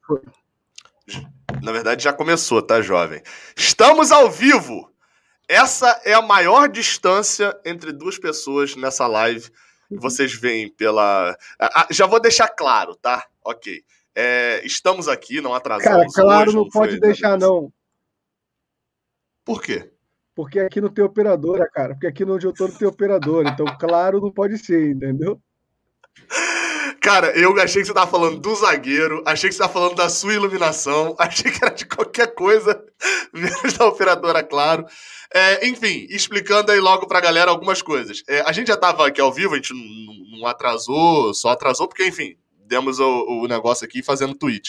Na verdade, já começou, tá, jovem? Estamos ao vivo! Essa é a maior distância entre duas pessoas nessa live. Vocês veem pela... já vou deixar claro, tá? Ok. Estamos aqui, não atrasamos Cara, claro, hoje. não pode deixar, não. Por quê? Porque aqui não tem operadora, cara. Porque aqui onde eu tô não tem operadora. Então, claro, não pode ser, entendeu? Cara, eu achei que você tava falando do zagueiro, achei que você tava falando da sua iluminação, achei que era de qualquer coisa, menos da operadora, claro. Enfim, explicando aí logo pra galera algumas coisas. A gente já tava aqui ao vivo, a gente não atrasou, só atrasou porque, enfim, demos o negócio aqui fazendo tweet.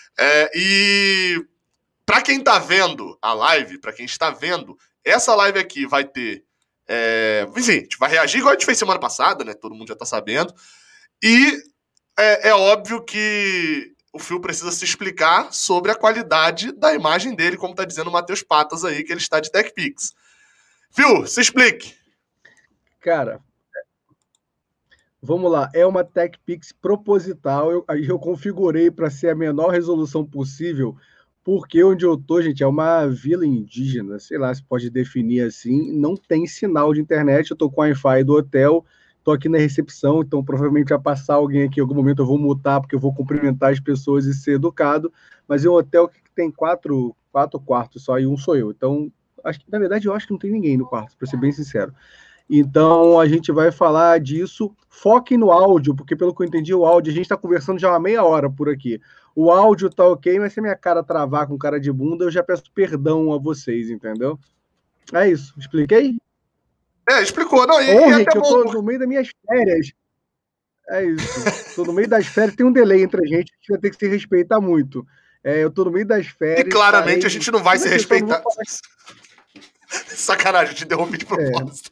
E pra quem tá vendo a live, pra quem está vendo, essa live aqui vai ter... enfim, a gente vai reagir igual a gente fez semana passada, né? Todo mundo já tá sabendo. E é óbvio que o Phil precisa se explicar sobre a qualidade da imagem dele, como tá dizendo o Matheus Patas aí, que ele está de TechPix. Phil, se explique. Cara, vamos lá. É uma TechPix proposital. Eu configurei para ser a menor resolução possível, porque onde eu tô, gente, é uma vila indígena, sei lá se pode definir assim, não tem sinal de internet. Eu tô com o Wi-Fi do hotel, tô aqui na recepção, então provavelmente vai passar alguém aqui em algum momento, eu vou mutar, porque eu vou cumprimentar as pessoas e ser educado, mas é um hotel que tem quatro quartos só e um sou eu. Então, na verdade, eu acho que não tem ninguém no quarto, para ser bem sincero. Então, a gente vai falar disso. Foquem no áudio, porque pelo que eu entendi, o áudio, a gente está conversando já há uma meia hora por aqui. O áudio tá ok, mas se a minha cara travar com cara de bunda, eu já peço perdão a vocês, entendeu? É isso. Expliquei? Explicou. Não, gente, eu tô no meio das minhas férias. É isso. Tô no meio das férias, tem um delay entre a gente vai ter que se respeitar muito. Eu tô no meio das férias. E claramente a gente não vai se respeitar. Sacanagem, eu te interrompi de propósito.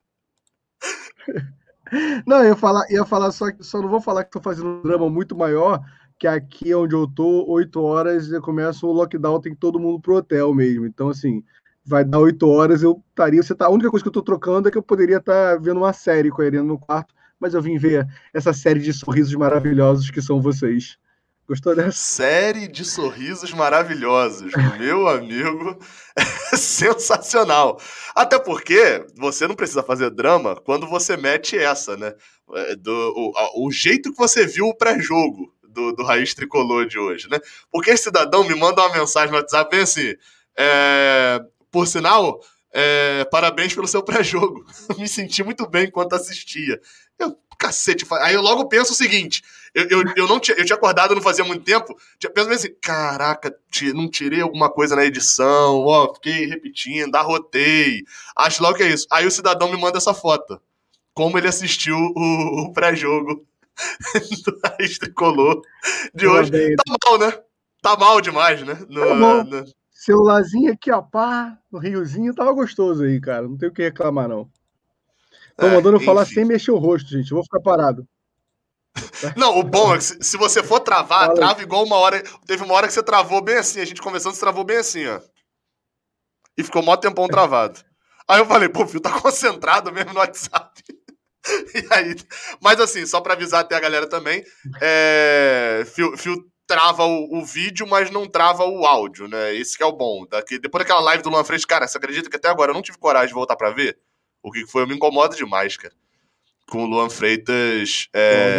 Não, eu ia falar só não vou falar que tô fazendo um drama muito maior, que aqui onde eu tô, 8 horas começa o lockdown, tem todo mundo pro hotel mesmo. Então, assim, vai dar 8 horas, eu estaria... A única coisa que eu tô trocando é que eu poderia estar vendo uma série com a Irene no quarto, mas eu vim ver essa série de sorrisos maravilhosos que são vocês. Gostou dessa? Série de sorrisos maravilhosos. Meu amigo, é sensacional. Até porque você não precisa fazer drama quando você mete essa, né? O jeito que você viu o pré-jogo do Raiz Tricolor de hoje, né? Porque esse cidadão me manda uma mensagem no WhatsApp bem assim, por sinal, parabéns pelo seu pré-jogo. Me senti muito bem enquanto assistia. Cacete. Aí eu logo penso o seguinte, eu tinha acordado não fazia muito tempo, penso assim, caraca, não tirei alguma coisa na edição, fiquei repetindo, arrotei, acho logo que é isso. Aí o cidadão me manda essa foto, como ele assistiu o pré-jogo do Raiz Tricolor de hoje. Tá mal, né? Tá mal demais, né? Tá bom. Celularzinho aqui, ó, pá, no riozinho, tava gostoso aí, cara, não tem o que reclamar, não. Tô mandando eu falar sem mexer o rosto, gente. Eu vou ficar parado. Não, o bom é que se você for travar, trava igual uma hora. Teve uma hora que você travou bem assim, a gente conversando, você travou bem assim, ó. E ficou mó tempão travado. Aí eu falei, pô, o Fio tá concentrado mesmo no WhatsApp. E aí, mas assim, só pra avisar até a galera também, Fio trava o vídeo, mas não trava o áudio, né? Esse que é o bom. Depois daquela live do Luan Freire, cara, você acredita que até agora eu não tive coragem de voltar pra ver? O que foi? Eu me incomodo demais, cara. Com o Luan Freitas.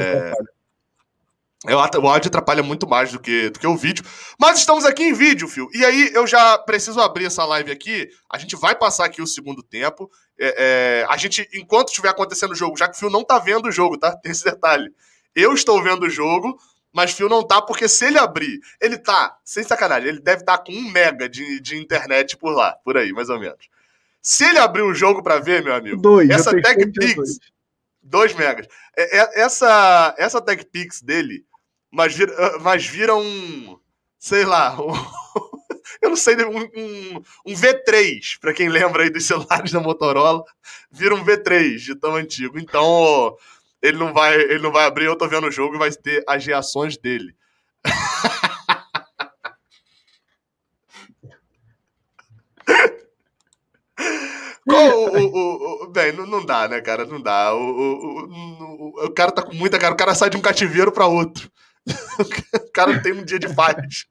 O áudio atrapalha muito mais do que o vídeo. Mas estamos aqui em vídeo, Fio. E aí eu já preciso abrir essa live aqui. A gente vai passar aqui o segundo tempo. A gente, enquanto estiver acontecendo o jogo, já que o Fio não tá vendo o jogo, tá? Tem esse detalhe. Eu estou vendo o jogo, mas o Fio não tá, porque se ele abrir, ele tá, sem sacanagem, ele deve estar com 1 mega de internet por lá, por aí, mais ou menos. Se ele abrir o jogo pra ver, meu amigo, 2, essa TechPix, 2 megas. Essa TechPix dele, mas vira um, sei lá, eu não sei, um V3, pra quem lembra aí dos celulares da Motorola, vira um V3 de tão antigo. Então, ele não vai abrir, eu tô vendo o jogo e vai ter as reações dele. Bem, não dá, né, cara? Não dá. O cara tá com muita cara. O cara sai de um cativeiro pra outro. O cara não tem um dia de paz.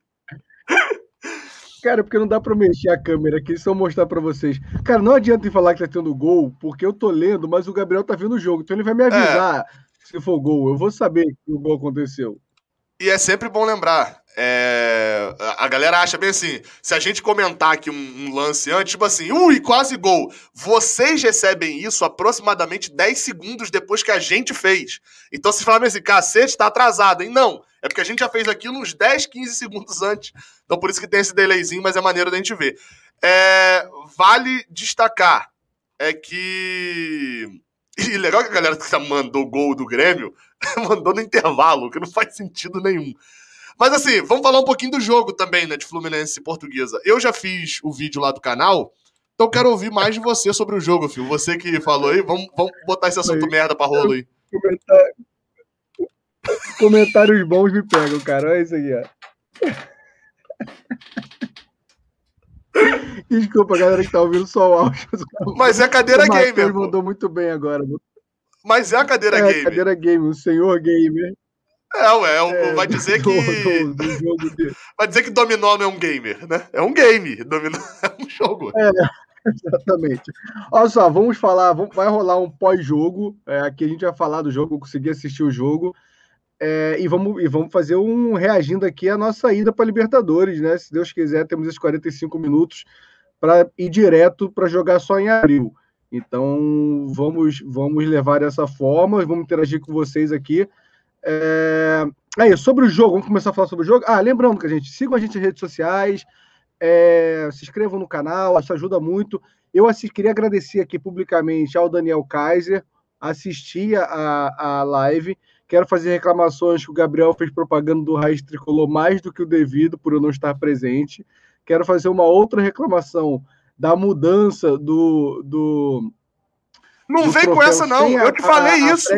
Cara, porque não dá pra mexer a câmera aqui, se eu mostrar pra vocês. Cara, não adianta em falar que tá tendo gol, porque eu tô lendo, mas o Gabriel tá vendo o jogo, então ele vai me avisar se for gol. Eu vou saber que o gol aconteceu. E é sempre bom lembrar, a galera acha bem assim, se a gente comentar aqui um lance antes, tipo assim, quase gol, vocês recebem isso aproximadamente 10 segundos depois que a gente fez. Então se falar assim, cacete, tá atrasado, hein? Não, é porque a gente já fez aquilo uns 10, 15 segundos antes. Então por isso que tem esse delayzinho, mas é maneiro da gente ver. Vale destacar, que... E legal que a galera que mandou o gol do Grêmio mandou no intervalo, que não faz sentido nenhum. Mas assim, vamos falar um pouquinho do jogo também, né, de Fluminense e Portuguesa. Eu já fiz o vídeo lá do canal, então quero ouvir mais de você sobre o jogo, filho. Você que falou aí, vamos botar esse assunto merda pra rolo aí. Comentários bons me pegam, cara. Olha isso aqui, ó. Desculpa, galera que tá ouvindo só o áudio. Mas é cadeira gamer. Ele mandou muito bem agora. Mas é a cadeira gamer. É, cadeira gamer, o senhor gamer. Vai dizer que... Vai dizer que dominó não é um gamer, né? É um game. Dominó é um jogo. Exatamente. Olha só, vamos falar, vai rolar um pós-jogo. Aqui a gente vai falar do jogo, eu consegui assistir o jogo. E vamos fazer um reagindo aqui à nossa ida para a Libertadores, né? Se Deus quiser, temos esses 45 minutos para ir direto para jogar só em abril. Então, vamos levar dessa forma, vamos interagir com vocês aqui. Sobre o jogo, vamos começar a falar sobre o jogo. Lembrando que sigam a gente nas redes sociais, se inscrevam no canal, isso ajuda muito. Eu queria agradecer aqui publicamente ao Daniel Kaiser, assisti a live. Quero fazer reclamações que o Gabriel fez propaganda do Raiz Tricolor mais do que o devido por eu não estar presente. Quero fazer uma outra reclamação da mudança do não vem com essa, não. Eu te falei isso.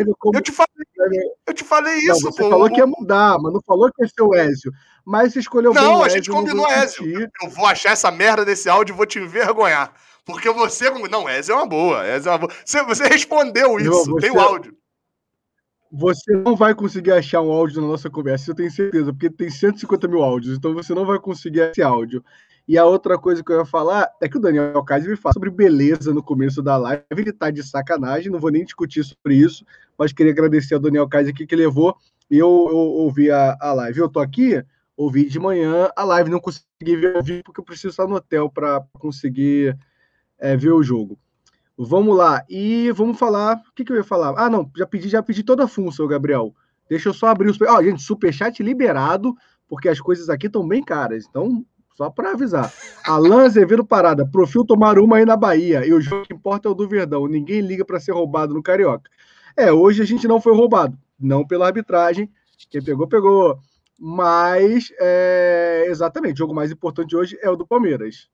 Eu te falei isso. Não, você falou que ia mudar, mas não falou que ia ser o Ezio. Mas você escolheu bem o Ezio. Não, a gente combinou Ezio. Eu vou achar essa merda desse áudio e vou te envergonhar. Porque você... Não, Ezio é uma boa. Você respondeu isso. Tem o áudio. Você não vai conseguir achar um áudio na nossa conversa, eu tenho certeza, porque tem 150 mil áudios, então você não vai conseguir esse áudio. E a outra coisa que eu ia falar é que o Daniel Kaiser me fala sobre beleza no começo da live, ele tá de sacanagem, não vou nem discutir sobre isso, mas queria agradecer ao Daniel Kaiser aqui que levou, e eu ouvi a live. Eu tô aqui, ouvi de manhã a live, não consegui ver o vídeo porque eu preciso estar no hotel para conseguir ver o jogo. Vamos lá, e vamos falar... O que eu ia falar? Não, já pedi toda a função, Gabriel. Deixa eu só abrir os... gente, superchat liberado, porque as coisas aqui estão bem caras, então, só para avisar. Alan Azevedo Parada, Profil tomar uma aí na Bahia, e o jogo que importa é o do Verdão, ninguém liga para ser roubado no Carioca. Hoje a gente não foi roubado, não pela arbitragem, quem pegou, pegou. Mas, exatamente, o jogo mais importante hoje é o do Palmeiras.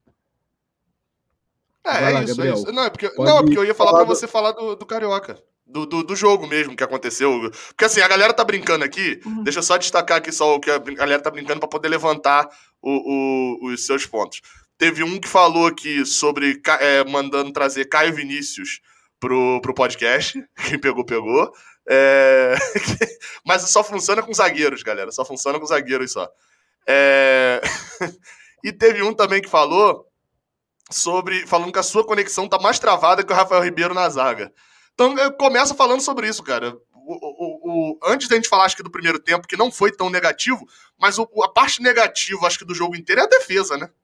Isso, Gabriel. É isso. Não, porque eu ia falar pra você falar do Carioca. Do jogo mesmo que aconteceu. Porque assim, a galera tá brincando aqui. Deixa eu só destacar aqui só o que a galera tá brincando pra poder levantar os seus pontos. Teve um que falou aqui sobre mandando trazer Caio Vinícius pro podcast. Quem pegou, pegou. Mas só funciona com zagueiros, galera. Só funciona com zagueiros só. E teve um também que falando que a sua conexão tá mais travada que o Rafael Ribeiro na zaga. Então, eu começo falando sobre isso, cara. Antes da gente falar, acho que do primeiro tempo, que não foi tão negativo, mas a parte negativa, acho que do jogo inteiro é a defesa, né?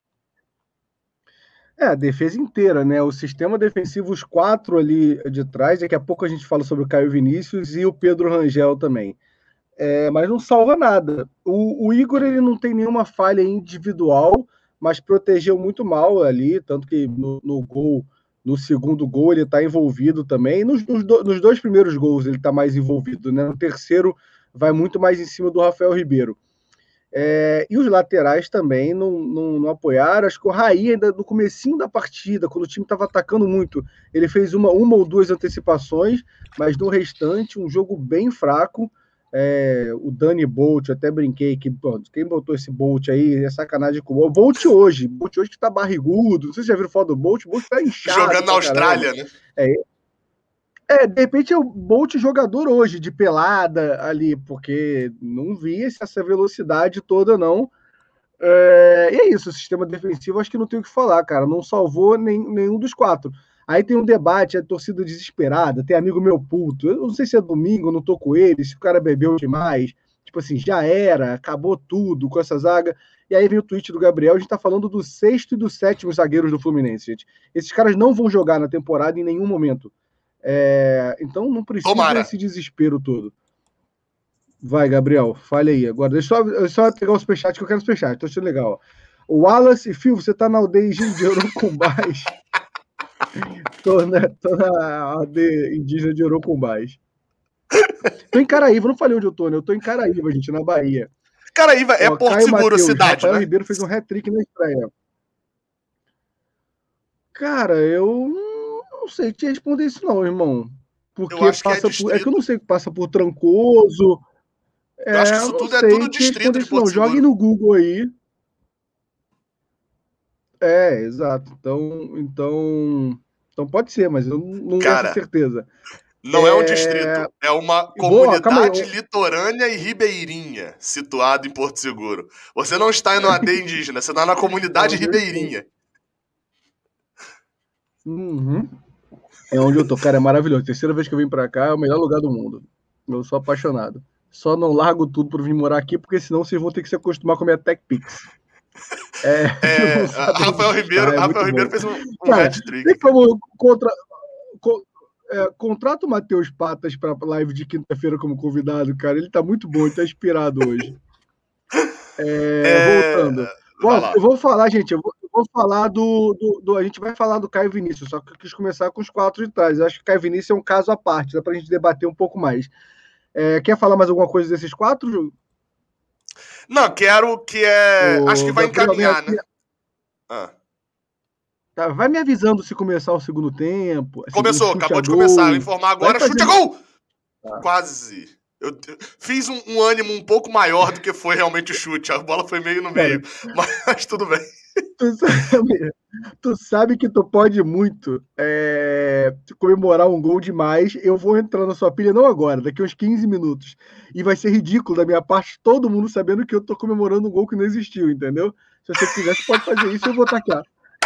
A defesa inteira, né? O sistema defensivo, os 4 ali de trás, daqui a pouco a gente fala sobre o Caio Vinícius e o Pedro Rangel também. Mas não salva nada. O Igor, ele não tem nenhuma falha individual, mas protegeu muito mal ali, tanto que no segundo gol ele está envolvido também, nos 2 primeiros gols ele está mais envolvido, né? No terceiro vai muito mais em cima do Rafael Ribeiro. E os laterais também não apoiaram. Acho que o Raí, ainda no comecinho da partida, quando o time estava atacando muito, ele fez uma ou 2 antecipações, mas no restante, um jogo bem fraco. O Dani Bolt, até brinquei que quem botou esse Bolt aí é sacanagem com o Bolt hoje que tá barrigudo, não sei se já viram foto do Bolt, o Bolt tá inchado. Jogando na Austrália, né? De repente é um Bolt jogador hoje, de pelada ali, porque não vi essa velocidade toda, não. E é isso, o sistema defensivo acho que não tem o que falar, cara. Não salvou nenhum dos quatro. Aí tem um debate, a torcida desesperada, tem amigo meu puto. Eu não sei se é domingo, eu não tô com ele, se o cara bebeu demais. Tipo assim, já era, acabou tudo com essa zaga. E aí vem o tweet do Gabriel, a gente tá falando do sexto e do sétimo zagueiros do Fluminense, gente. Esses caras não vão jogar na temporada em nenhum momento. Então não precisa Tomara. desse desespero todo. Vai, Gabriel, fale aí. Agora, deixa eu só pegar o superchat, que eu quero o superchat. Tô achando legal. O Wallace e Phil, você tá na aldeia indígena de Orocumbás. tô na aldeia indígena de Orocumbás. Tô em Caraíva, não falei onde eu tô, né? Eu tô em Caraíva, gente, na Bahia. Caraíva é Porto Caio Seguro, Mateus, cidade, Rafael né? Ribeiro fez um hat-trick na estreia. Cara, eu não sei te responder isso não, irmão. Eu Porque acho que é passa por... É que eu distrito. não sei, passa por Trancoso. Eu acho que Eu isso não tudo é tudo sei te distrito responder de isso não. Porto Jogue Seguro. no Google aí. Exato. Então pode ser, mas eu não tenho essa Cara, certeza. não é um distrito, é uma Calma aí. comunidade litorânea e ribeirinha situada em Porto Seguro. Você não está em uma aldeia indígena, você está na comunidade Onde eu estou. ribeirinha. Uhum. É onde eu tô, cara, é maravilhoso. Terceira vez que eu vim pra cá, é o melhor lugar do mundo. Eu sou apaixonado. Só não largo tudo por vir morar aqui, porque senão vocês vão ter que se acostumar com a minha TechPix. Que não sabe onde está, é Rafael muito Ribeiro bom. fez um Cara, tem hat-trick, cara. como contrata o Matheus Patas para live de quinta-feira como convidado, cara. Ele tá muito bom, ele tá inspirado hoje. É... Voltando. Vai Eu lá. vou falar, gente, eu vou falar A gente vai falar do Caio Vinícius, só que eu quis começar com os quatro de trás. Eu acho que o Caio Vinícius é um caso à parte, dá pra gente debater um pouco mais. Quer falar mais alguma coisa desses quatro? Não, quero que é. Acho que O vai Gabriel vem encaminhar, aqui. né? Ah. Tá, vai me avisando se começar o segundo tempo, assim, um Começou, chute a acabou de começar. Eu vou gol. informar Vai agora. Chute a fazendo. gol! Tá. Quase. Eu fiz um ânimo um pouco maior do que foi realmente o chute. A bola foi meio no Cara, meio. Mas tudo bem. tu sabe, tu sabe que tu pode muito comemorar um gol demais. Eu vou entrar na sua pilha, não agora, daqui uns 15 minutos. E vai ser ridículo da minha parte, todo mundo sabendo que eu tô comemorando um gol que não existiu, entendeu? Se você quiser, você pode fazer isso e eu vou tacar.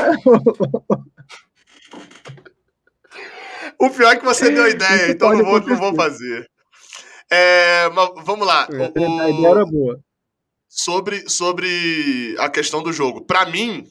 O pior é que você deu a ideia, Isso então pode não vou acontecer. fazer. Mas vamos lá. A ideia era boa. Sobre a questão do jogo. Para mim,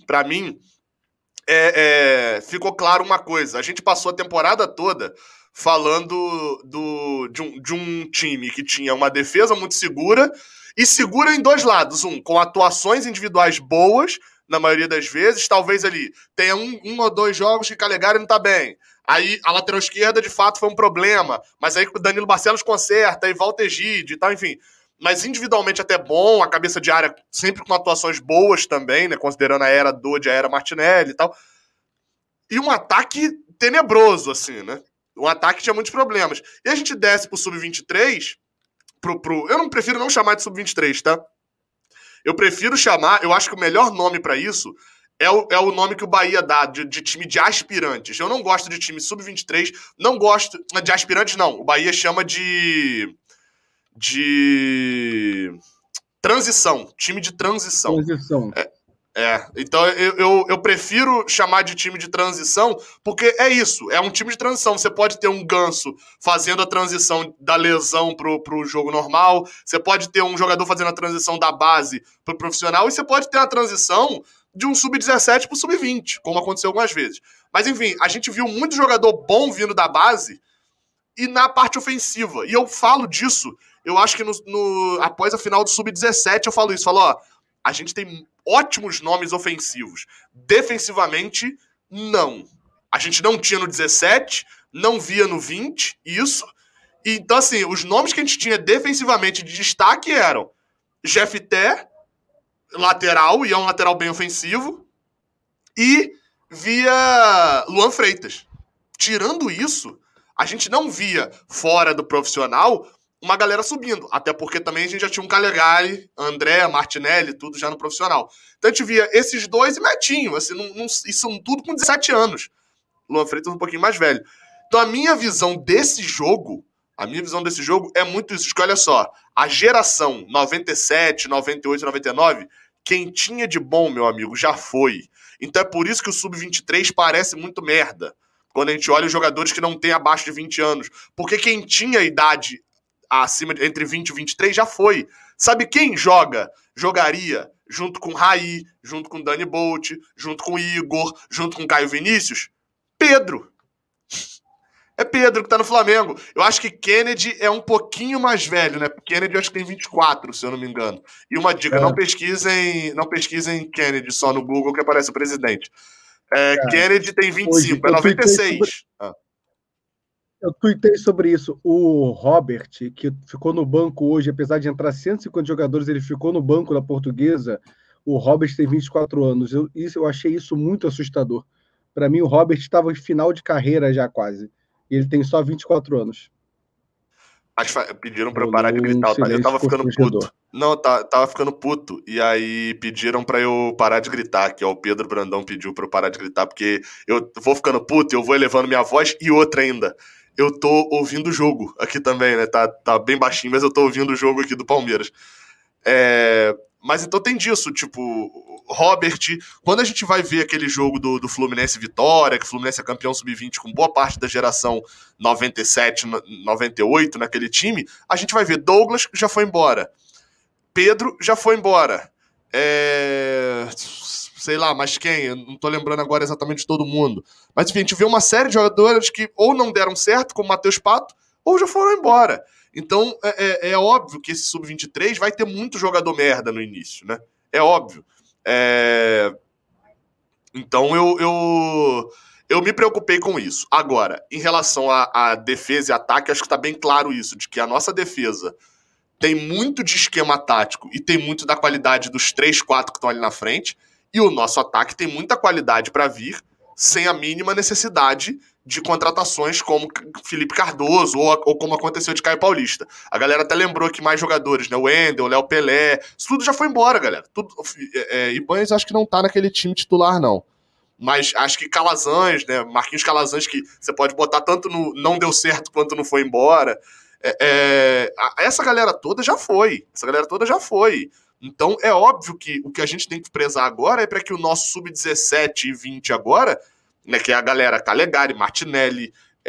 ficou claro uma coisa. A gente passou a temporada toda falando de um time que tinha uma defesa muito segura e segura em dois lados. Com atuações individuais boas, na maioria das vezes. Talvez ali tenha um ou dois jogos que Calegari não tá bem. Aí a lateral esquerda, de fato, foi um problema. Mas aí o Danilo Barcelos conserta, aí volta Egídio e tal, enfim. Mas individualmente até bom, a cabeça de área sempre com atuações boas também, né? Considerando a era Dodge, a era Martinelli e tal. E um ataque tenebroso, assim, né? Um ataque que tinha muitos problemas. E a gente desce pro Sub-23, eu não prefiro não chamar de Sub-23, tá? Eu prefiro chamar, eu acho que o melhor nome para isso é o nome que o Bahia dá, de time de aspirantes. Eu não gosto de time Sub-23, não gosto de aspirantes, não. O Bahia chama de transição, time de transição. Transição. Então eu prefiro chamar de time de transição, porque é isso, é um time de transição. Você pode ter um Ganso fazendo a transição da lesão pro jogo normal, você pode ter um jogador fazendo a transição da base pro profissional, e você pode ter a transição de um sub-17 pro sub-20, como aconteceu algumas vezes. Mas enfim, a gente viu muito jogador bom vindo da base e na parte ofensiva. E eu falo disso, eu acho que após a final do sub-17 eu falo isso, ó, a gente tem ótimos nomes ofensivos. Defensivamente, não. A gente não tinha no 17, não via no 20, isso. Então, assim, os nomes que a gente tinha defensivamente de destaque eram Jefté, lateral, e é um lateral bem ofensivo, e via Luan Freitas. Tirando isso, a gente não via fora do profissional uma galera subindo. Até porque também a gente já tinha um Calegari, André, Martinelli, tudo já no profissional. Então a gente via esses dois e Metinho, assim, e são tudo com 17 anos. Luan Freitas um pouquinho mais velho. Então a minha visão desse jogo é muito isso. Porque olha só, a geração 97, 98, 99, quem tinha de bom, meu amigo, já foi. Então é por isso que o Sub-23 parece muito merda. Quando a gente olha os jogadores que não têm abaixo de 20 anos. Porque quem tinha idade entre 20 e 23 já foi. Sabe quem jogaria junto com Raí, junto com Dani Bolt, junto com Igor, junto com Caio Vinícius? Pedro. É Pedro que tá no Flamengo. Eu acho que Kennedy é um pouquinho mais velho, né? Kennedy eu acho que tem 24, se eu não me engano. E uma dica, não pesquisem Kennedy só no Google que aparece o presidente. Kennedy tem 25, é 96. Eu tuitei sobre isso. O Robert, que ficou no banco hoje, apesar de entrar 150 jogadores, ele ficou no banco da Portuguesa. O Robert tem 24 anos. Eu achei isso muito assustador. Para mim, o Robert estava em final de carreira já quase. E ele tem só 24 anos. Pediram pra eu parar de gritar. Eu tava ficando puto. Não, tava ficando puto. E aí pediram pra eu parar de gritar, que o Pedro Brandão pediu pra eu parar de gritar, porque eu vou ficando puto, eu vou elevando minha voz, e outra ainda. Eu tô ouvindo o jogo aqui também, né? Tá bem baixinho, mas eu tô ouvindo o jogo aqui do Palmeiras. Mas então tem disso, tipo, Robert, quando a gente vai ver aquele jogo do Fluminense Vitória, que o Fluminense é campeão sub-20 com boa parte da geração 97, 98 naquele time, a gente vai ver Douglas já foi embora, Pedro já foi embora, sei lá, mas quem? Eu não tô lembrando agora exatamente de todo mundo. Mas enfim, a gente vê uma série de jogadores que ou não deram certo, como o Matheus Pato, ou já foram embora. Então, é óbvio que esse Sub-23 vai ter muito jogador merda no início, né? É óbvio. Então, eu me preocupei com isso. Agora, em relação à defesa e ataque, acho que tá bem claro isso, de que a nossa defesa tem muito de esquema tático e tem muito da qualidade dos 3, 4 que estão ali na frente, e o nosso ataque tem muita qualidade para vir sem a mínima necessidade de contratações como Felipe Cardoso ou como aconteceu de Caio Paulista. A galera até lembrou que mais jogadores, né? O Wendel, o Léo Pelé, isso tudo já foi embora, galera. Ibanez acho que não tá naquele time titular, não. Mas acho que Calazans, né? Marquinhos Calazans, que você pode botar tanto no não deu certo quanto não foi embora. Essa galera toda já foi. Então é óbvio que o que a gente tem que prezar agora é para que o nosso sub-17 e 20 agora, né, que é a galera Calegari, Martinelli,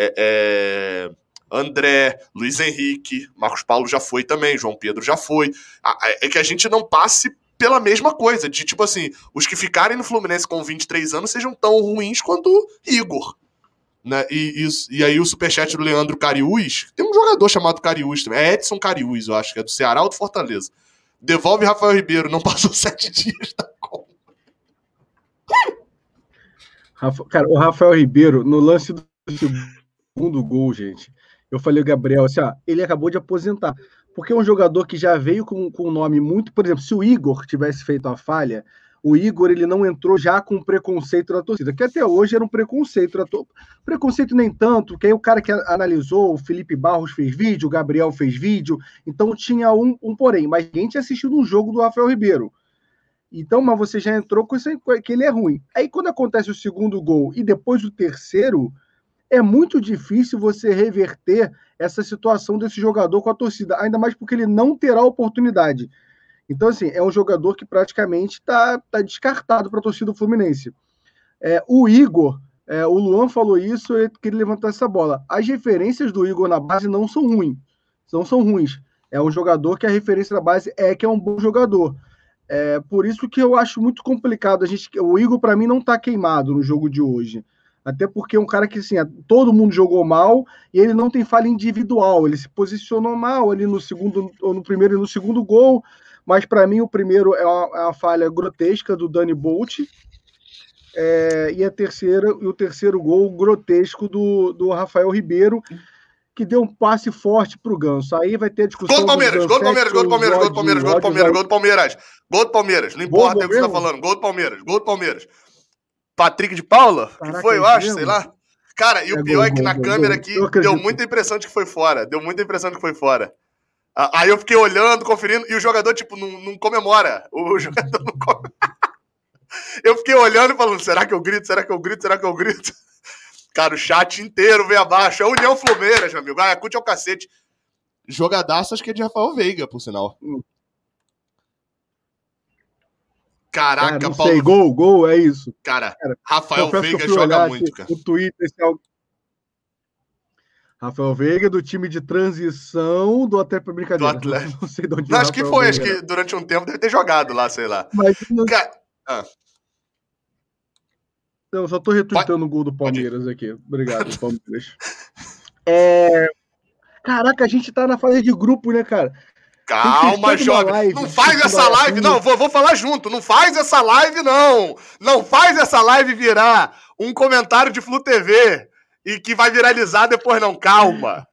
André, Luiz Henrique, Marcos Paulo já foi também, João Pedro já foi, é que a gente não passe pela mesma coisa, de tipo assim, os que ficarem no Fluminense com 23 anos sejam tão ruins quanto Igor, né? E aí o superchat do Leandro Cariús, tem um jogador chamado Cariús também, é Edson Cariús, eu acho, que é do Ceará ou do Fortaleza. Devolve Rafael Ribeiro, não passou 7 dias da Copa. Cara, o Rafael Ribeiro, no lance do segundo gol, gente, eu falei ao Gabriel assim, ele acabou de aposentar. Porque é um jogador que já veio com um nome muito... Por exemplo, se o Igor tivesse feito a falha, o Igor ele não entrou já com preconceito da torcida, que até hoje era um preconceito. Preconceito nem tanto, que aí o cara que analisou, o Felipe Barros fez vídeo, o Gabriel fez vídeo, então tinha um porém, mas ninguém tinha assistido um jogo do Rafael Ribeiro. Então, mas você já entrou com isso que ele é ruim. Aí quando acontece o segundo gol e depois o terceiro, é muito difícil você reverter essa situação desse jogador com a torcida, ainda mais porque ele não terá oportunidade. Então, assim, é um jogador que praticamente está descartado para a torcida do Fluminense. O Igor, o Luan falou isso, eu queria levantar essa bola. As referências do Igor na base não são ruins. Não são ruins. É um jogador que a referência da base que é um bom jogador. Por isso que eu acho muito complicado. O Igor, para mim, não está queimado no jogo de hoje. Até porque é um cara que, assim, todo mundo jogou mal e ele não tem falha individual. Ele se posicionou mal ali no segundo, ou no primeiro e no segundo gol. Mas, para mim, o primeiro é uma falha grotesca do Dani Bolt. E o terceiro gol grotesco do Rafael Ribeiro, que deu um passe forte pro Ganso. Aí vai ter discussão. Gol do Palmeiras, gol do Palmeiras, gol do Palmeiras, gol do Palmeiras, gol do Palmeiras, gol do Palmeiras. Gol do Palmeiras, não importa o que você tá falando. Gol do Palmeiras, gol do Palmeiras. Patrick de Paula? Caraca, que foi, eu acho, sei lá. Cara, e o pior é que na câmera aqui deu muita impressão de que foi fora. Aí eu fiquei olhando, conferindo, e o jogador, tipo, não comemora. O jogador não comemora. Eu fiquei olhando e falando, será que eu grito? Cara, o chat inteiro veio abaixo. É União Flumeiras, meu amigo. Ayacucho é o cacete. Jogadaço, acho que é de Rafael Veiga, por sinal. Caraca, Cara, não Paulo. sei, gol, é isso. Cara, Cara, Rafael Veiga joga muito, cara. O Twitter, Rafael Veiga, do time de transição do Atlético, brincadeira. Do Atlético. Não sei de onde não, acho que foi, Veiga, acho que durante um tempo deve ter jogado lá, sei lá. Mas cara... Eu só tô retweetando o gol do Palmeiras aqui. Obrigado, Palmeiras. Caraca, a gente tá na fase de grupo, né, cara? Calma, jovem. Não faz essa live, não. Vou falar junto. Não faz essa live, não. Não faz essa live virar um comentário de Flu TV e que vai viralizar depois, não. Calma.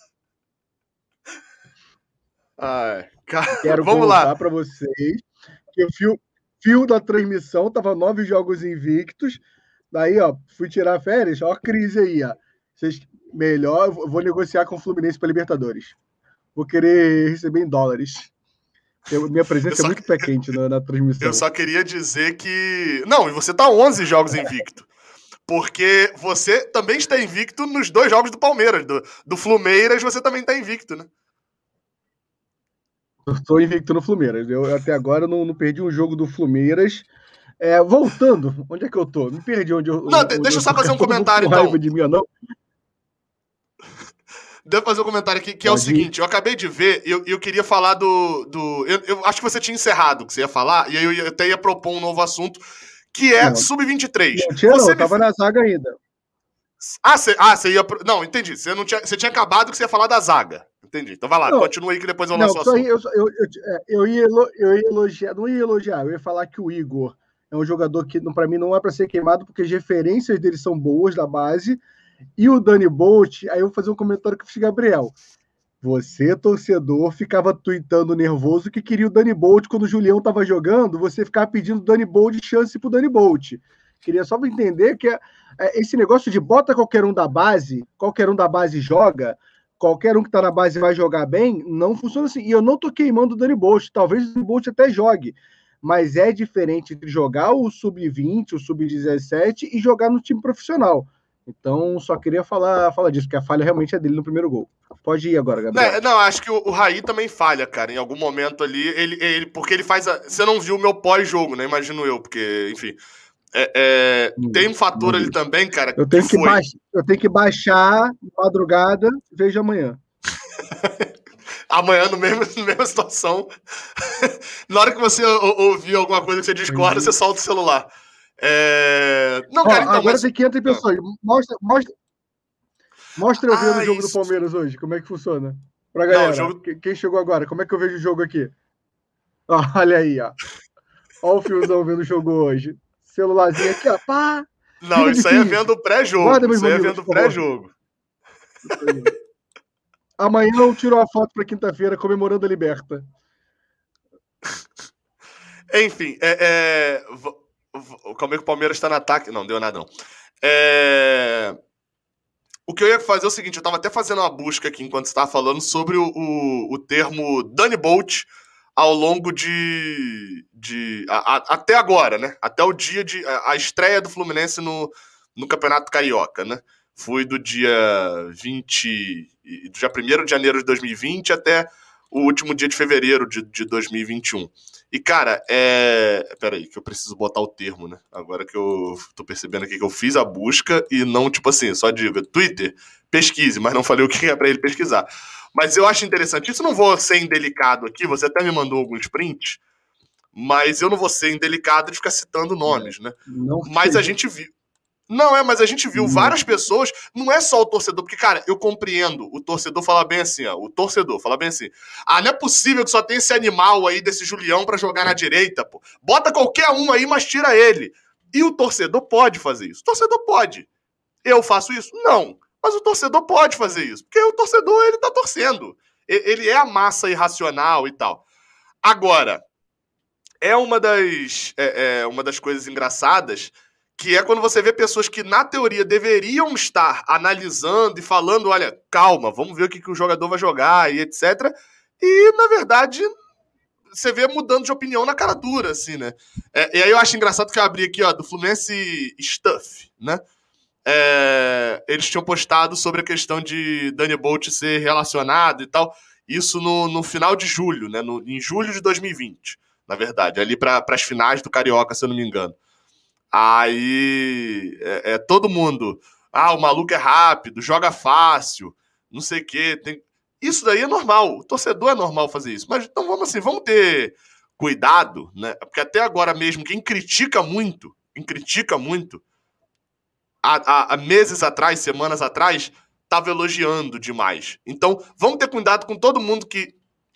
Ai, Quero vamos contar lá para vocês que o fio da transmissão tava 9 jogos invictos. Daí, ó, fui tirar férias. Ó a crise aí, ó. Vocês, melhor, vou negociar com o Fluminense para Libertadores. Vou querer receber em dólares. Minha presença é muito pé quente na transmissão. Eu só queria dizer que... Não, e você tá 11 jogos invicto. Porque você também está invicto nos 2 jogos do Palmeiras. Do Flumeiras, você também tá invicto, né? Eu estou invicto no Flumeiras. Eu até agora não perdi um jogo do Flumeiras. Voltando, onde é que eu tô? Me perdi onde eu... Não, deixa eu só fazer um comentário, então. Raiva de mim, não? Devo fazer um comentário aqui, que é o seguinte, eu acabei de ver e eu queria falar eu acho que você tinha encerrado o que você ia falar, e aí eu até ia propor um novo assunto, que é Sub-23. Não, tava na zaga ainda. Você ia... Não, entendi. Você tinha acabado que você ia falar da zaga. Entendi. Então vai lá, continua aí que depois eu lanço o assunto. Eu ia elogiar, não ia elogiar, eu ia falar que o Igor é um jogador que, pra mim, não é pra ser queimado, porque as referências dele são boas da base. E o Dani Bolt, aí eu vou fazer um comentário que eu fiz, Gabriel. Você, torcedor, ficava tweetando nervoso que queria o Dani Bolt quando o Julião tava jogando, você ficava pedindo o Dani Bolt chance pro Dani Bolt. Queria só entender que esse negócio de bota qualquer um da base joga, qualquer um que tá na base vai jogar bem, não funciona assim. E eu não tô queimando o Dani Bolt, talvez o Dani Bolt até jogue, mas é diferente de jogar o Sub-20, o Sub-17 e jogar no time profissional. Então, só queria falar disso, que a falha realmente é dele no primeiro gol. Pode ir agora, Gabriel. Não, acho que o Raí também falha, cara. Em algum momento ali, ele porque ele faz... Você não viu o meu pós-jogo, né? Imagino eu, porque, enfim... tem um fator ali também, cara. Eu tenho que baixar madrugada, vejo amanhã. Amanhã, na mesma situação. Na hora que você ouvir alguma coisa que você discorda, você solta o celular. Não, cara, então, agora tem 500 pessoas. Mostra eu vendo o jogo do Palmeiras hoje. Como é que funciona? Pra galera. Não, quem chegou agora? Como é que eu vejo o jogo aqui? Olha aí, ó. Olha o fiozão vendo o jogo hoje. Celularzinho aqui, ó. Pá! Não, isso aí é vendo o pré-jogo. Isso aí é vendo o pré-jogo. Amanhã eu tiro uma foto pra quinta-feira comemorando a Liberta. Enfim, como é que o Palmeiras tá no ataque? Não, deu nada não. O que eu ia fazer é o seguinte, eu tava até fazendo uma busca aqui enquanto você tava falando sobre o termo Dani Bolt ao longo até agora, né? Até o dia a estreia do Fluminense no Campeonato Carioca, né? Foi do dia 1º de janeiro de 2020 até o último dia de fevereiro de 2021. E, cara, peraí, que eu preciso botar o termo, né? Agora que eu tô percebendo aqui que eu fiz a busca e não, tipo assim, só diga Twitter, pesquise, mas não falei o que é pra ele pesquisar. Mas eu acho interessante, isso não vou ser indelicado aqui, você até me mandou alguns prints, mas eu não vou ser indelicado de ficar citando nomes, né? Mas a gente viu. Mas a gente viu várias pessoas, não é só o torcedor, porque, cara, eu compreendo, o torcedor fala bem assim, ó, não é possível que só tenha esse animal aí, desse Julião pra jogar na direita, pô. Bota qualquer um aí, mas tira ele. E o torcedor pode fazer isso, o torcedor pode. Eu faço isso? Não. Mas o torcedor pode fazer isso, porque o torcedor, ele tá torcendo. Ele é a massa irracional e tal. Agora, uma das coisas engraçadas, que é quando você vê pessoas que, na teoria, deveriam estar analisando e falando, olha, calma, vamos ver o que o jogador vai jogar e etc. E, na verdade, você vê mudando de opinião na cara dura, assim, né? E aí eu acho engraçado que eu abri aqui, ó, do Fluminense Stuff, né? eles tinham postado sobre a questão de Danny Bolt ser relacionado e tal. Isso no final de julho, né? Em julho de 2020, na verdade. Ali para as finais do Carioca, se eu não me engano. Aí todo mundo... o maluco é rápido, joga fácil, não sei o quê. Isso daí é normal. O torcedor é normal fazer isso. Mas então vamos ter cuidado, né? Porque até agora mesmo, quem critica muito, há meses atrás, semanas atrás, estava elogiando demais. Então, vamos ter cuidado com todo mundo que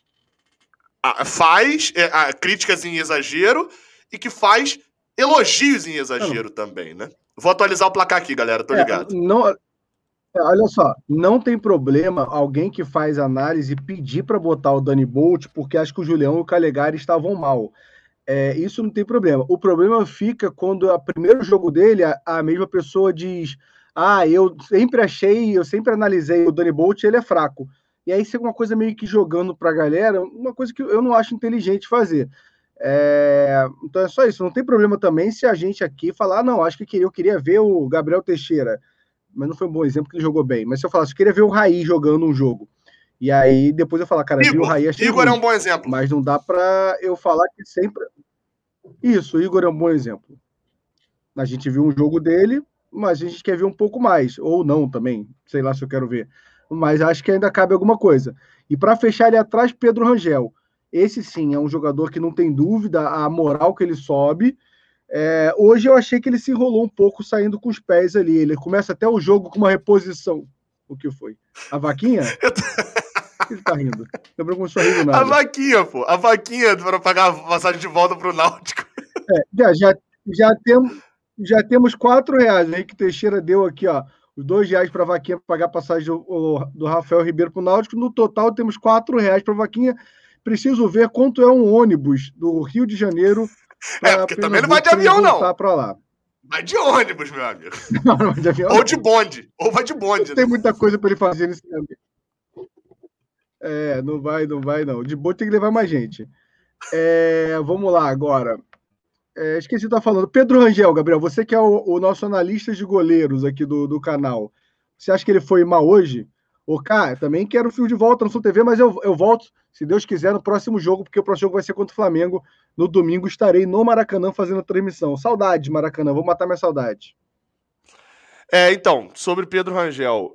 faz críticas em exagero e que faz elogios em exagero também, né? Vou atualizar o placar aqui, galera, tô ligado. Olha só, não tem problema alguém que faz análise pedir para botar o Danny Bolt, porque acho que o Julião e o Calegari estavam mal. Isso não tem problema. O problema fica quando o primeiro jogo dele, a mesma pessoa diz: eu sempre analisei o Danny Bolt, ele é fraco. E aí isso é uma coisa meio que jogando pra galera, uma coisa que eu não acho inteligente fazer. Então é só isso, não tem problema também se a gente aqui falar, não, acho que eu queria ver o Gabriel Teixeira, mas não foi um bom exemplo que ele jogou bem. Mas se eu falasse, eu queria ver o Raí jogando um jogo. E aí depois eu falar, cara, vi o Raí, achei Igor ruim. É um bom exemplo. Mas não dá pra eu falar que sempre... Isso, o Igor é um bom exemplo. A gente viu um jogo dele, mas a gente quer ver um pouco mais. Ou não também, sei lá se eu quero ver. Mas acho que ainda cabe alguma coisa. E para fechar ali atrás, Pedro Rangel. Esse sim é um jogador que não tem dúvida a moral que ele sobe. Hoje eu achei que ele se enrolou um pouco saindo com os pés ali. Ele começa até o jogo com uma reposição. O que foi? A vaquinha? Ele tá rindo. Lembrou como sorrindo nada. A vaquinha, pô. A vaquinha para pagar a passagem de volta pro Náutico. Já temos R$4. Henrique Teixeira deu aqui, ó, os R$2 para a vaquinha para pagar a passagem do Rafael Ribeiro para o Náutico. No total, temos R$4 para a vaquinha. Preciso ver quanto é um ônibus do Rio de Janeiro. Porque também não vai de avião, não. Pra lá. Vai de ônibus, meu amigo. Não vai de avião. Ou de bonde. Ou vai de bonde. Não tem muita coisa para ele fazer nesse caminho. Não vai, não. De bonde tem que levar mais gente. Vamos lá agora. Esqueci de estar falando. Pedro Rangel, Gabriel, você que é o nosso analista de goleiros aqui do canal. Você acha que ele foi mal hoje? Cara, também quero o fio de volta no Sul TV, mas eu volto, se Deus quiser, no próximo jogo, porque o próximo jogo vai ser contra o Flamengo. No domingo estarei no Maracanã fazendo a transmissão. Saudade, Maracanã, vou matar minha saudade. Então, sobre Pedro Rangel,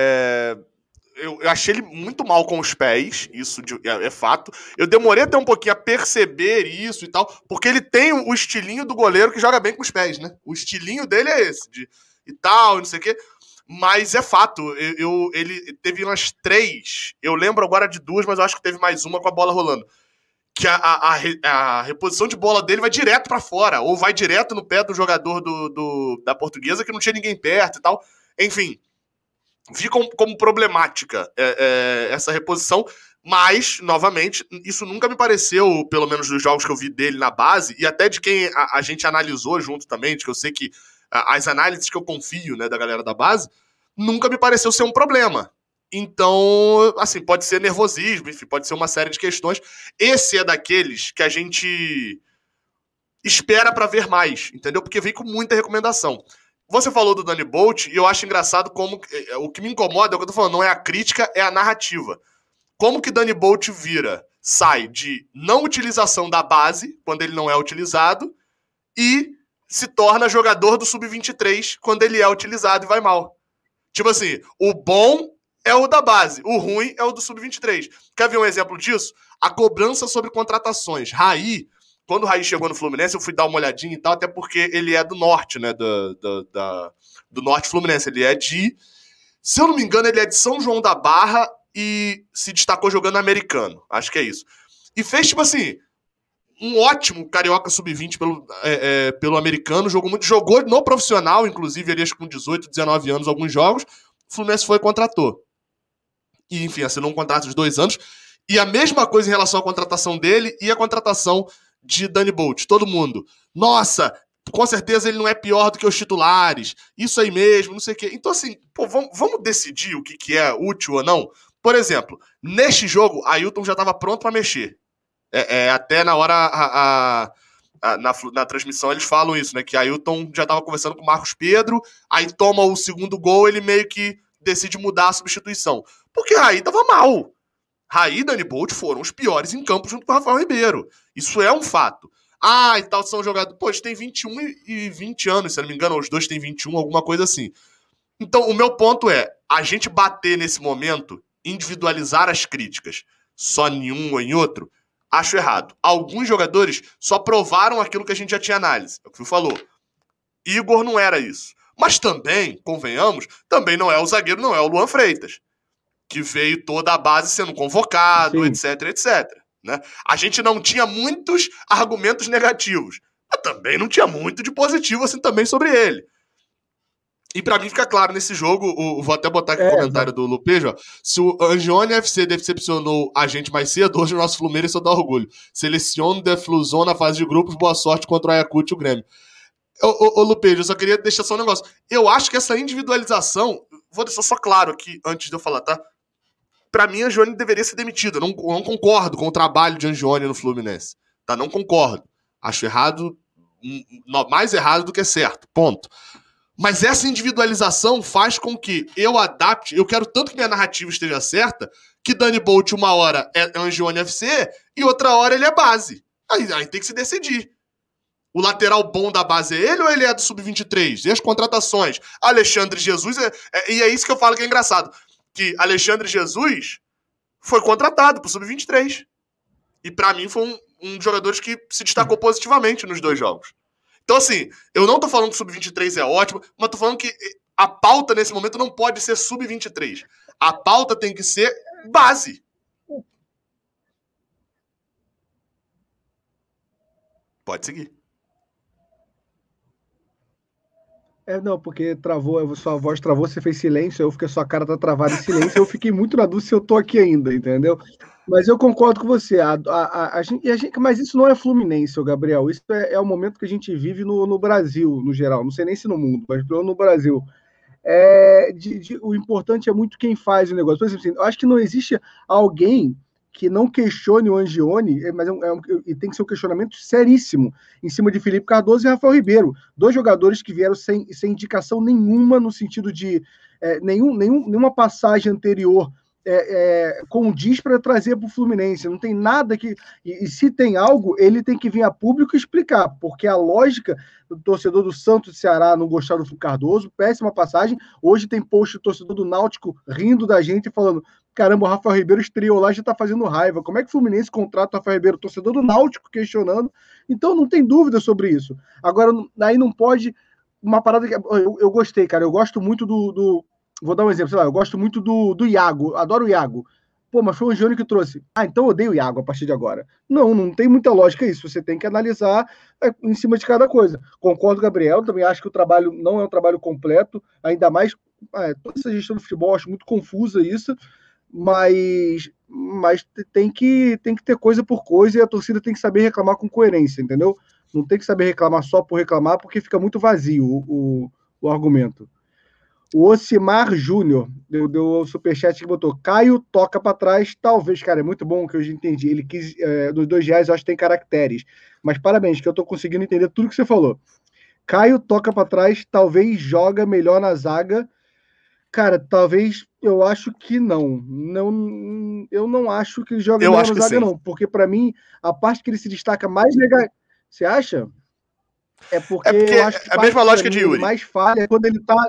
eu achei ele muito mal com os pés, isso é fato. Eu demorei até um pouquinho a perceber isso e tal, porque ele tem o estilinho do goleiro que joga bem com os pés, né? O estilinho dele é esse, e tal, não sei o quê. Mas é fato, ele teve umas 3, eu lembro agora de 2, mas eu acho que teve mais uma com a bola rolando. Que a reposição de bola dele vai direto pra fora, ou vai direto no pé do jogador da Portuguesa, que não tinha ninguém perto e tal. Enfim, vi como problemática essa reposição, mas, novamente, isso nunca me pareceu, pelo menos dos jogos que eu vi dele na base, e até de quem a gente analisou junto também, de que eu sei que as análises que eu confio, né, da galera da base, nunca me pareceu ser um problema. Então, assim, pode ser nervosismo, enfim, pode ser uma série de questões. Esse é daqueles que a gente espera pra ver mais, entendeu? Porque vem com muita recomendação. Você falou do Danny Bolt, e eu acho engraçado como... O que me incomoda, é o que eu tô falando, não é a crítica, é a narrativa. Como que Danny Bolt sai de não utilização da base, quando ele não é utilizado, e se torna jogador do Sub-23 quando ele é utilizado e vai mal. Tipo assim, o bom é o da base, o ruim é o do Sub-23. Quer ver um exemplo disso? A cobrança sobre contratações. Raí, quando o Raí chegou no Fluminense, eu fui dar uma olhadinha e tal, até porque ele é do norte, né, do norte fluminense. Ele é se eu não me engano, ele é de São João da Barra e se destacou jogando americano. Acho que é isso. E fez, tipo assim, um ótimo Carioca Sub-20 pelo americano, jogou no profissional, inclusive, ele acho que com 18, 19 anos, alguns jogos, o Fluminense foi e contratou. E, enfim, assinou um contrato de 2 anos, e a mesma coisa em relação à contratação dele e a contratação de Danny Bolt. Todo mundo, nossa, com certeza ele não é pior do que os titulares, isso aí mesmo, não sei o quê. Então, assim, vamos decidir o que é útil ou não? Por exemplo, neste jogo, Ailton já estava pronto para mexer. Até na hora na transmissão eles falam isso, né? Que Ailton já estava conversando com o Marcos Pedro, aí toma o segundo gol, ele meio que decide mudar a substituição. Porque Raí tava mal. Raí e Dani Bolt foram os piores em campo junto com o Rafael Ribeiro. Isso é um fato. E tal, são jogadores... Pô, eles têm 21 e 20 anos, se eu não me engano, os dois têm 21, alguma coisa assim. Então, o meu ponto é, a gente bater nesse momento, individualizar as críticas, só em um ou em outro, acho errado. Alguns jogadores só provaram aquilo que a gente já tinha análise. É o que o Phil falou. Igor não era isso. Mas também, convenhamos, também não é o zagueiro, não é o Luan Freitas, que veio toda a base sendo convocado, sim, etc, etc. Né? A gente não tinha muitos argumentos negativos, mas também não tinha muito de positivo assim também sobre ele. E pra mim fica claro nesse jogo, vou até botar aqui o comentário do Lupejo, ó, se o Angione FC decepcionou a gente mais cedo, hoje o nosso Fluminense só dá orgulho. Selecione de Flusão na fase de grupos, boa sorte contra o Ayacucho e o Grêmio. Ô Lupejo, eu só queria deixar só um negócio. Eu acho que essa individualização, vou deixar só claro aqui, antes de eu falar, tá? Pra mim, Angione deveria ser demitido. Eu não concordo com o trabalho de Angione no Fluminense. Tá? Não concordo. Acho errado, mais errado do que certo. Ponto. Mas essa individualização faz com que eu adapte, eu quero tanto que minha narrativa esteja certa, que Dani Bolt uma hora é Angione FC e outra hora ele é base. Aí tem que se decidir. O lateral bom da base é ele ou ele é do Sub-23? E as contratações? Alexandre Jesus, e é isso que eu falo que é engraçado, que Alexandre Jesus foi contratado pro Sub-23. E pra mim foi um dos jogadores que se destacou positivamente nos 2 jogos. Então, assim, eu não tô falando que Sub-23 é ótimo, mas tô falando que a pauta nesse momento não pode ser Sub-23. A pauta tem que ser base. Pode seguir. Não, porque travou, sua voz travou, você fez silêncio, sua cara tá travada em silêncio, eu fiquei muito na dúvida se eu tô aqui ainda, entendeu? Mas eu concordo com você, mas isso não é Fluminense, Gabriel, isso é o momento que a gente vive no Brasil, no geral, não sei nem se no mundo, mas no Brasil. O importante é muito quem faz o negócio. Por exemplo, assim, eu acho que não existe alguém que não questione o Angione, mas e tem que ser um questionamento seríssimo em cima de Felipe Cardoso e Rafael Ribeiro, 2 jogadores que vieram sem indicação nenhuma no sentido de nenhuma passagem anterior condiz para trazer para o Fluminense. Não tem nada que... E se tem algo, ele tem que vir a público explicar, porque a lógica do torcedor do Santos de Ceará não gostar do Cardoso, péssima passagem. Hoje tem post do torcedor do Náutico rindo da gente, falando: caramba, o Rafael Ribeiro estreou lá e já tá fazendo raiva. Como é que o Fluminense contrata o Rafael Ribeiro? O torcedor do Náutico questionando. Então não tem dúvida sobre isso. Agora, aí não pode... Uma parada que eu gostei, cara. Eu gosto muito do vou dar um exemplo, sei lá, eu gosto muito do Iago, adoro o Iago. Pô, mas foi o Angione que trouxe. Então eu odeio o Iago a partir de agora. Não tem muita lógica isso. Você tem que analisar em cima de cada coisa. Concordo com o Gabriel, também acho que o trabalho não é um trabalho completo, ainda mais toda essa gestão do futebol, acho muito confusa isso, mas tem que ter coisa por coisa e a torcida tem que saber reclamar com coerência, entendeu? Não tem que saber reclamar só por reclamar, porque fica muito vazio o argumento. O Ocimar Júnior deu o superchat que botou: Caio toca para trás, talvez, cara, é muito bom que eu já entendi. Ele quis, dos R$2, eu acho que tem caracteres. Mas parabéns, que eu tô conseguindo entender tudo que você falou. Caio toca para trás, talvez joga melhor na zaga. Cara, talvez, eu acho que não. Eu não acho que ele joga melhor na zaga, não. Porque para mim, a parte que ele se destaca mais legal. Você acha? Porque eu acho que é a mesma lógica de Yuri. Mais falha quando ele tá.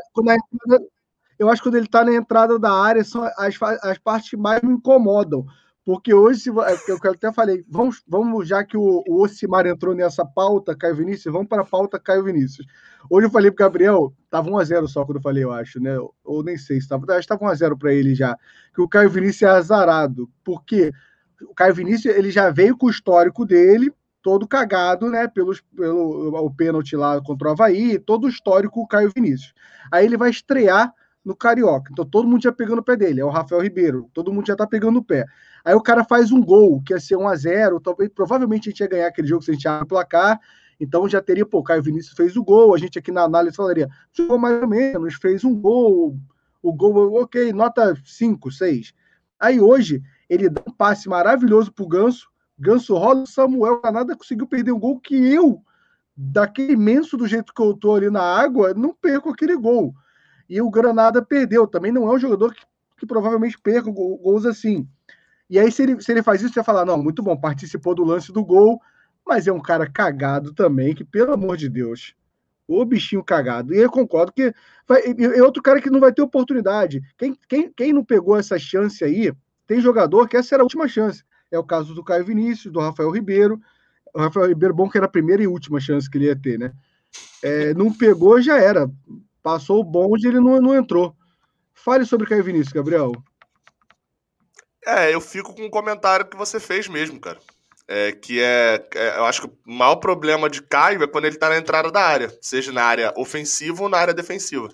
Eu acho que quando ele tá na entrada da área, são as partes que mais me incomodam. Porque hoje, eu até falei, vamos já que o Ocimar entrou nessa pauta, Caio Vinícius, vamos para a pauta Caio Vinícius. Hoje eu falei pro Gabriel, tava 1-0 só quando eu falei, eu acho, né? Ou nem sei se tava 1-0 para ele já. Que o Caio Vinícius é azarado. Porque o Caio Vinícius, ele já veio com o histórico dele, todo cagado, né, pelo pênalti lá contra o Avaí, todo o histórico o Caio Vinícius. Aí ele vai estrear no Carioca, então todo mundo já pegando o pé dele, é o Rafael Ribeiro, todo mundo já tá pegando o pé. Aí o cara faz um gol, que ia ser 1-0, provavelmente a gente ia ganhar aquele jogo se a gente abre o placar, então já teria, o Caio Vinícius fez o gol, a gente aqui na análise falaria, jogou mais ou menos, fez um gol, o gol, ok, nota 5, 6. Aí hoje, ele dá um passe maravilhoso pro Ganso rola, o Samuel Granada conseguiu perder um gol que eu daquele imenso do jeito que eu tô ali na água, não perco aquele gol. E o Granada perdeu. Também não é um jogador que provavelmente perca gols assim. E aí, se ele faz isso, você vai falar, não, muito bom, participou do lance do gol, mas é um cara cagado também, que, pelo amor de Deus, o bichinho cagado. E eu concordo que é outro cara que não vai ter oportunidade. Quem não pegou essa chance aí, tem jogador que essa era a última chance. É o caso do Caio Vinícius, do Rafael Ribeiro. O Rafael Ribeiro, bom que era a primeira e última chance que ele ia ter, né? Não pegou, já era. Passou o bonde, ele não entrou. Fale sobre Caio Vinícius, Gabriel. Eu fico com o comentário que você fez mesmo, cara. Eu acho que o maior problema de Caio é quando ele tá na entrada da área, seja na área ofensiva ou na área defensiva.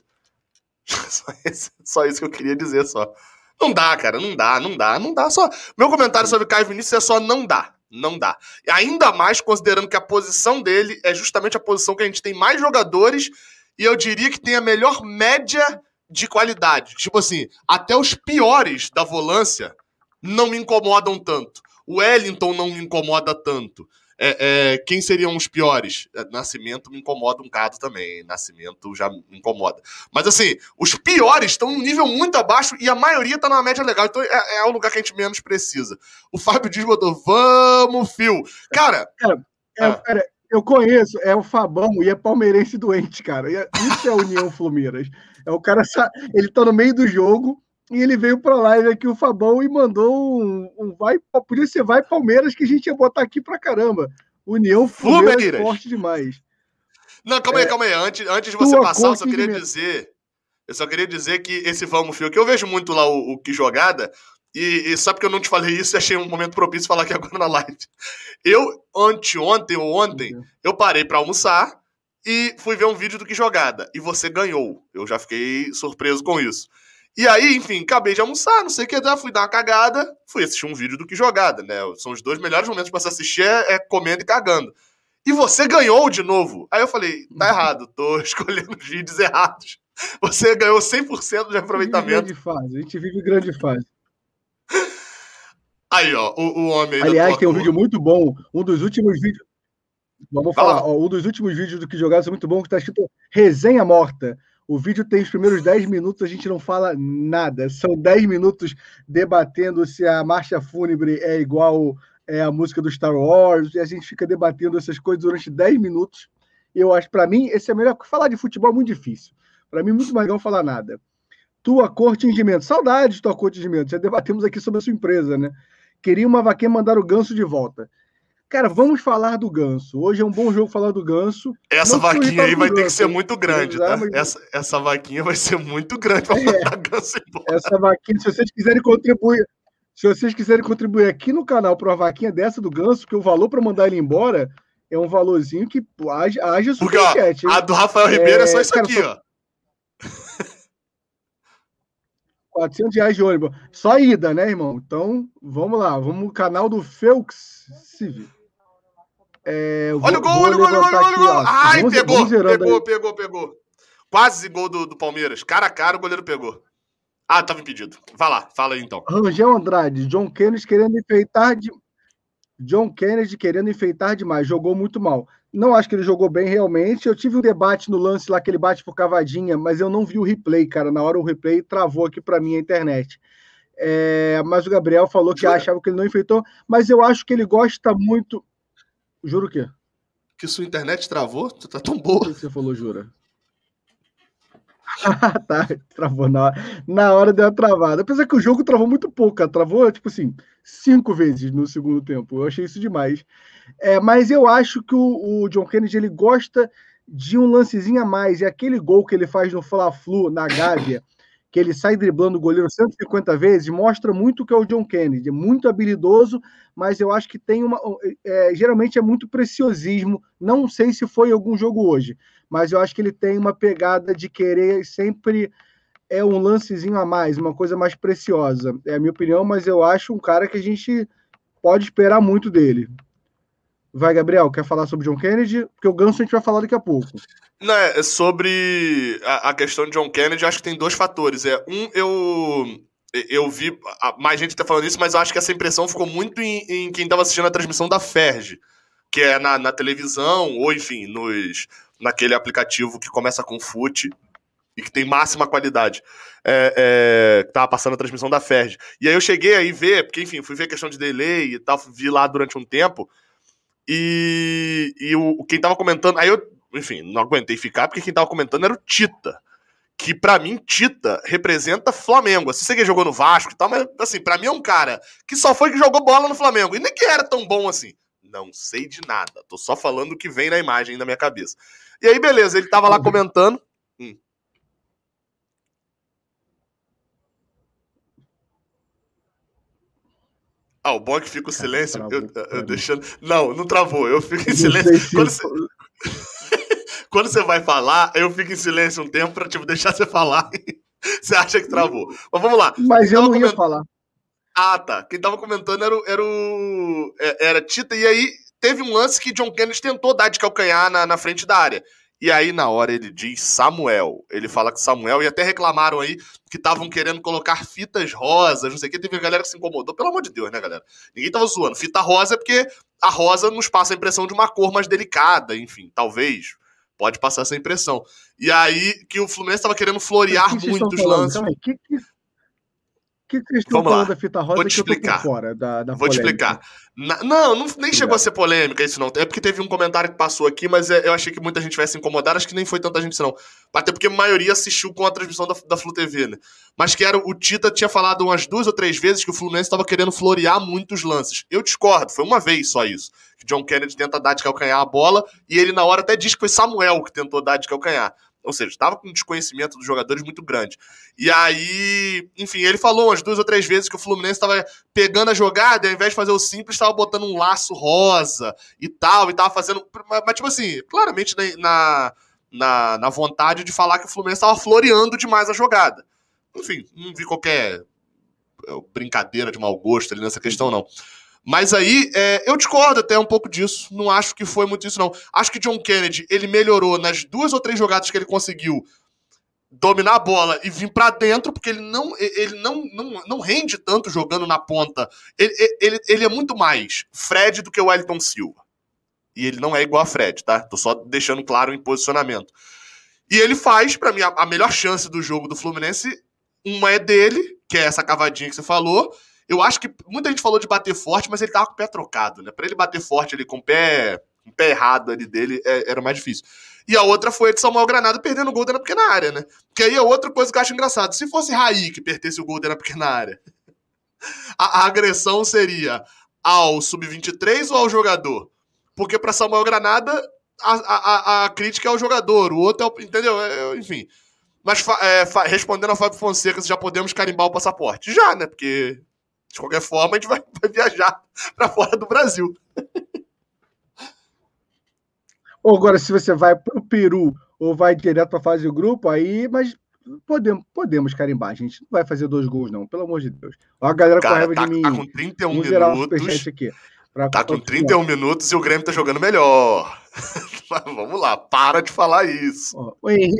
Só isso que eu queria dizer, só. Não dá, cara, não dá. Só. Meu comentário sobre Caio Vinícius é só não dá. Não dá. E ainda mais considerando que a posição dele é justamente a posição que a gente tem mais jogadores e eu diria que tem a melhor média de qualidade. Tipo assim, até os piores da volância não me incomodam tanto. O Wellington não me incomoda tanto. Quem seriam os piores? Nascimento me incomoda um bocado também. Nascimento já me incomoda. Mas assim, os piores estão num nível muito abaixo e a maioria está numa média legal. Então é o lugar que a gente menos precisa. O Fábio Dias botou, vamos, Fio. Cara... eu conheço, é o Fabão e é palmeirense doente, cara. Isso é União Fluminense. É o cara, ele tá no meio do jogo e ele veio pra live aqui, o Fabão, e mandou um vai, podia ser vai Palmeiras, que a gente ia botar aqui pra caramba. União Fluminense forte demais. Não, calma aí. Antes de você passar, eu só queria dizer que esse Vamos Fio, que eu vejo muito lá o Que Jogada, e sabe que eu não te falei isso e achei um momento propício falar aqui agora na live. Eu, ontem, eu parei pra almoçar e fui ver um vídeo do Que Jogada. E você ganhou. Eu já fiquei surpreso com isso. E aí, enfim, acabei de almoçar, não sei o que, fui dar uma cagada, fui assistir um vídeo do Que Jogada, né? São os 2 melhores momentos pra se assistir, comendo e cagando. E você ganhou de novo. Aí eu falei, tá errado, tô escolhendo os vídeos errados. Você ganhou 100% de aproveitamento. A gente vive grande fase. Aí, ó, o homem aí. Aliás, tem um vídeo muito bom, um dos últimos vídeos. Vamos falar, ó, um dos últimos vídeos do Que Jogada é muito bom, que tá escrito Resenha Morta. O vídeo tem os primeiros 10 minutos, a gente não fala nada. São 10 minutos debatendo se a marcha fúnebre é igual a música do Star Wars, e a gente fica debatendo essas coisas durante 10 minutos. E eu acho, para mim, esse é melhor. Falar de futebol é muito difícil. Para mim, muito mais legal falar nada. Tua cor tingimento. Saudades de tua cor tingimento. Já debatemos aqui sobre a sua empresa, né? Queria uma vaquinha mandar o Ganso de volta. Cara, vamos falar do Ganso. Hoje é um bom jogo falar do Ganso. Essa vaquinha aí vai ter que ser muito grande, tá? Essa vaquinha vai ser muito grande para mandar Ganso embora. Essa vaquinha, se vocês quiserem contribuir aqui no canal para uma vaquinha dessa do Ganso, que o valor para mandar ele embora é um valorzinho que haja superchat. A do Rafael Ribeiro é só isso aqui, ó. R$400 de ônibus. Só ida, né, irmão? Então, vamos lá. Vamos no canal do Felix Civi. Olha o gol, olha o gol. Ai, pegou. Quase gol do Palmeiras. Cara a cara, o goleiro pegou. Ah, tava impedido. Vai lá, fala aí então. Rangel Andrade, John Kennedy querendo enfeitar demais. Jogou muito mal. Não acho que ele jogou bem realmente. Eu tive um debate no lance lá que ele bate por cavadinha, mas eu não vi o replay, cara. Na hora o replay travou aqui para mim a internet. Mas o Gabriel falou que achava que ele não enfeitou, mas eu acho que ele gosta muito. Juro o quê? Que sua internet travou? Tu tá tão boa. O que você falou, jura? Tá, travou na hora deu uma travada. Apesar que o jogo travou muito pouco, cara. Travou, tipo assim, 5 vezes no segundo tempo. Eu achei isso demais. Mas eu acho que o John Kennedy, ele gosta de um lancezinho a mais. E aquele gol que ele faz no Fla-Flu, na Gávea, que ele sai driblando o goleiro 150 vezes, mostra muito que é o John Kennedy. É muito habilidoso, mas eu acho que tem geralmente é muito preciosismo. Não sei se foi algum jogo hoje, mas eu acho que ele tem uma pegada de querer sempre um lancezinho a mais, uma coisa mais preciosa. É a minha opinião, mas eu acho um cara que a gente pode esperar muito dele. Vai, Gabriel, quer falar sobre John Kennedy? Porque o Ganso a gente vai falar daqui a pouco. Não, sobre a questão de John Kennedy, acho que tem 2 fatores. Eu vi mais gente tá falando isso, mas eu acho que essa impressão ficou muito em quem tava assistindo a transmissão da Ferg. que é na televisão, ou enfim, naquele aplicativo que começa com FUT e que tem máxima qualidade, que tava passando a transmissão da Ferg. E aí eu cheguei aí ver, porque enfim, fui ver a questão de delay e tal, vi lá durante um tempo, e quem tava comentando, aí eu, enfim, não aguentei ficar, porque quem tava comentando era o Tita, que pra mim, Tita representa Flamengo. Assim, sei que ele jogou no Vasco e tal, mas assim, pra mim é um cara que só foi que jogou bola no Flamengo, e nem que era tão bom assim. Não sei de nada, tô só falando o que vem na imagem na minha cabeça. E aí, beleza, ele tava lá comentando. O bom é que fica o silêncio. Eu deixando. Não travou. Eu fico em silêncio. Quando você vai falar, eu fico em silêncio um tempo pra deixar você falar. Você acha que travou. Mas vamos lá. Mas eu não ia falar. Tá. Quem tava comentando era Tita. E aí teve um lance que John Kennedy tentou dar de calcanhar na frente da área. E aí, na hora, ele diz Samuel. Ele fala que Samuel, e até reclamaram aí que estavam querendo colocar fitas rosas, não sei o que. Teve a galera que se incomodou. Pelo amor de Deus, né, galera? Ninguém tava zoando. Fita rosa é porque a rosa nos passa a impressão de uma cor mais delicada, enfim, talvez. Pode passar essa impressão. E aí, que o Fluminense tava querendo florear muito os lances. Calma aí, que vocês estão falando da fita rosa? Vou te explicar. Vou te explicar. Nem chegou a ser polêmica isso não. É porque teve um comentário que passou aqui, mas eu achei que muita gente vai se incomodar. Acho que nem foi tanta gente não. Até porque a maioria assistiu com a transmissão da Flu TV, né? Mas que o Tita tinha falado umas 2 ou 3 vezes que o Fluminense estava querendo florear muitos lances. Eu discordo, foi uma vez só isso. Que John Kennedy tenta dar de calcanhar a bola e ele na hora até diz que foi Samuel que tentou dar de calcanhar. Ou seja, estava com um desconhecimento dos jogadores muito grande. E aí, enfim, ele falou umas 2 ou 3 vezes que o Fluminense estava pegando a jogada e ao invés de fazer o simples, estava botando um laço rosa e tal, e estava fazendo... Mas tipo assim, claramente na vontade de falar que o Fluminense estava floreando demais a jogada. Enfim, não vi qualquer brincadeira de mau gosto ali nessa questão, não. Mas aí, eu discordo até um pouco disso. Não acho que foi muito isso, não. Acho que John Kennedy, ele melhorou nas 2 ou 3 jogadas que ele conseguiu dominar a bola e vir pra dentro, porque ele não rende tanto jogando na ponta. Ele é muito mais Fred do que o Wellington Silva. E ele não é igual a Fred, tá? Tô só deixando claro em posicionamento. E ele faz, pra mim, a melhor chance do jogo do Fluminense. Uma é dele, que é essa cavadinha que você falou. Eu acho que muita gente falou de bater forte, mas ele tava com o pé trocado, né? Pra ele bater forte ali com o pé errado ali dele, era mais difícil. E a outra foi a de Samuel Granado perdendo o gol dentro da pequena área, né? Que aí é outra coisa que eu acho engraçado. Se fosse Raí que perdesse o gol dentro da pequena área, a agressão seria ao sub-23 ou ao jogador? Porque pra Samuel Granada, a crítica é ao jogador, o outro é entendeu? Enfim. Mas respondendo a Fábio Fonseca, se já podemos carimbar o passaporte. Já, né? Porque... de qualquer forma, a gente vai viajar para fora do Brasil. Ou agora, se você vai para o Peru ou vai direto para a fase do grupo, aí, mas podemos carimbar. A gente não vai fazer 2 gols, não, pelo amor de Deus. A galera com raiva de mim. Tá com 31 minutos. Aqui, tá com 31 minutos e o Grêmio tá jogando melhor. Vamos lá, para de falar isso.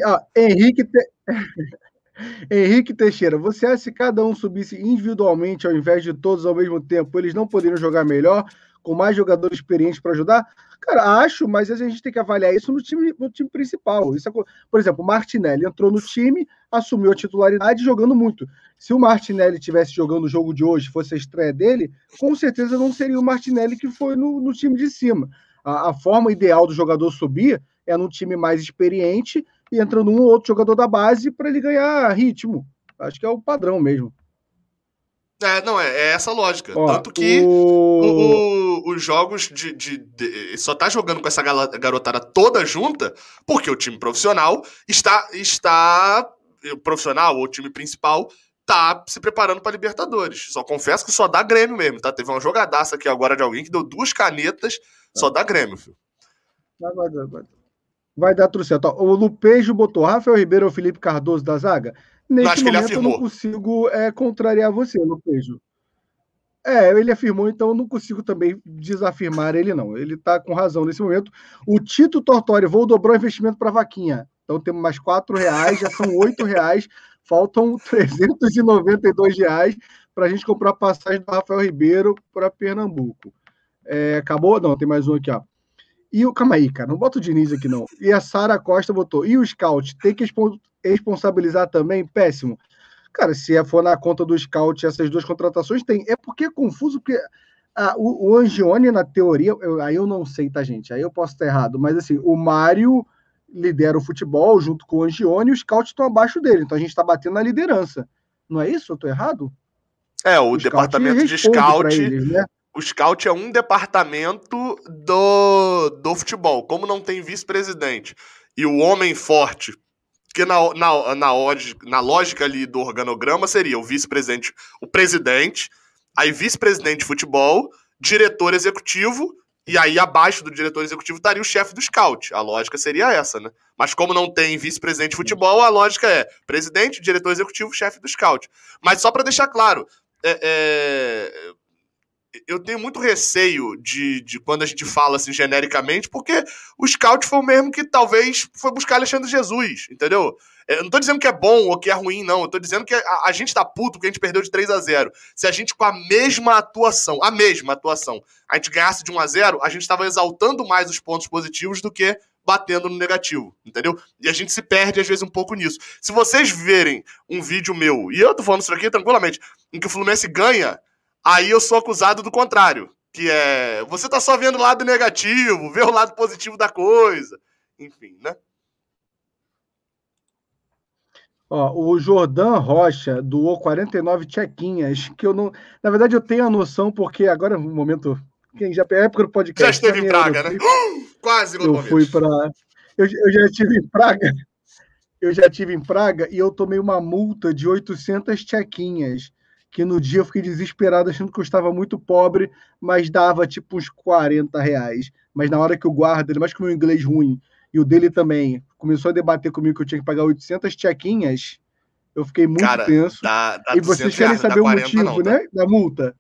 Henrique Teixeira, você acha que se cada um subisse individualmente ao invés de todos ao mesmo tempo, eles não poderiam jogar melhor, com mais jogadores experientes para ajudar? Cara, acho, mas a gente tem que avaliar isso no time principal. Por exemplo, o Martinelli entrou no time, assumiu a titularidade jogando muito. Se o Martinelli estivesse jogando o jogo de hoje, fosse a estreia dele, com certeza não seria o Martinelli que foi no time de cima. A forma ideal do jogador subir é num time mais experiente e entrando um ou outro jogador da base para ele ganhar ritmo. Acho que é o padrão mesmo. É essa a lógica. Tanto que os jogos só tá jogando com essa garotada toda junta porque o time profissional o profissional ou o time principal tá se preparando para Libertadores. Só confesso que só dá Grêmio mesmo, tá? Teve uma jogadaça aqui agora de alguém que deu 2 canetas, só dá Grêmio, filho. Vai dar tudo certo. O Lupejo botou Rafael Ribeiro ou Felipe Cardoso da zaga? Neste momento eu não consigo contrariar você, Lupejo. Ele afirmou, então eu não consigo também desafirmar ele, não. Ele tá com razão nesse momento. O Tito Tortori, vou dobrar o investimento para vaquinha. Então temos mais R$4, já são R$8. Faltam R$392 para a gente comprar passagem do Rafael Ribeiro para Pernambuco. Acabou? Não, tem mais um aqui, ó. Calma aí, cara, não bota o Diniz aqui não. E a Sara Costa botou, e o Scout, tem que responsabilizar também? Péssimo. Cara, se for na conta do Scout essas duas contratações, tem. É porque é confuso, porque o Angione, na teoria, aí eu não sei, tá, gente? Aí eu posso estar errado, mas assim, o Mário lidera o futebol junto com o Angione e os Scouts estão abaixo dele, então a gente tá batendo na liderança. Não é isso? Eu tô errado? O departamento de scout, eles, né? O scout é um departamento do futebol. Como não tem vice-presidente e o homem forte, que na lógica ali do organograma seria o vice-presidente, o presidente, aí vice-presidente de futebol, diretor executivo, e aí abaixo do diretor executivo estaria o chefe do scout. A lógica seria essa, né? Mas como não tem vice-presidente de futebol, a lógica é presidente, diretor executivo, chefe do scout. Mas só para deixar claro, eu tenho muito receio de quando a gente fala assim genericamente, porque o scout foi o mesmo que talvez foi buscar Alexandre Jesus, entendeu? Eu não tô dizendo que é bom ou que é ruim, não. Eu tô dizendo que a gente tá puto porque a gente perdeu de 3-0. Se a gente com a mesma atuação, a gente ganhasse de 1-0, a gente tava exaltando mais os pontos positivos do que batendo no negativo, entendeu? E a gente se perde às vezes um pouco nisso. Se vocês verem um vídeo meu, e eu tô falando isso aqui tranquilamente, em que o Fluminense ganha, aí eu sou acusado do contrário, que é, você tá só vendo o lado negativo, vê o lado positivo da coisa. Enfim, né? Ó, o Jordan Rocha doou 49 chequinhas, que eu não... Na verdade, eu tenho a noção, porque agora, no momento... Quem já é época do podcast... Já esteve em Praga, né? Quase no Eu fui para... Eu já estive em Praga. Eu já estive em Praga e eu tomei uma multa de 800 chequinhas, que no dia eu fiquei desesperado, achando que eu estava muito pobre, mas dava tipo uns 40 reais. Mas na hora que o guarda, ele mais que o meu inglês ruim, e o dele também, começou a debater comigo que eu tinha que pagar 800 chequinhas, eu fiquei muito tenso. Dá e vocês querem saber o motivo, não, tá? Né, da multa?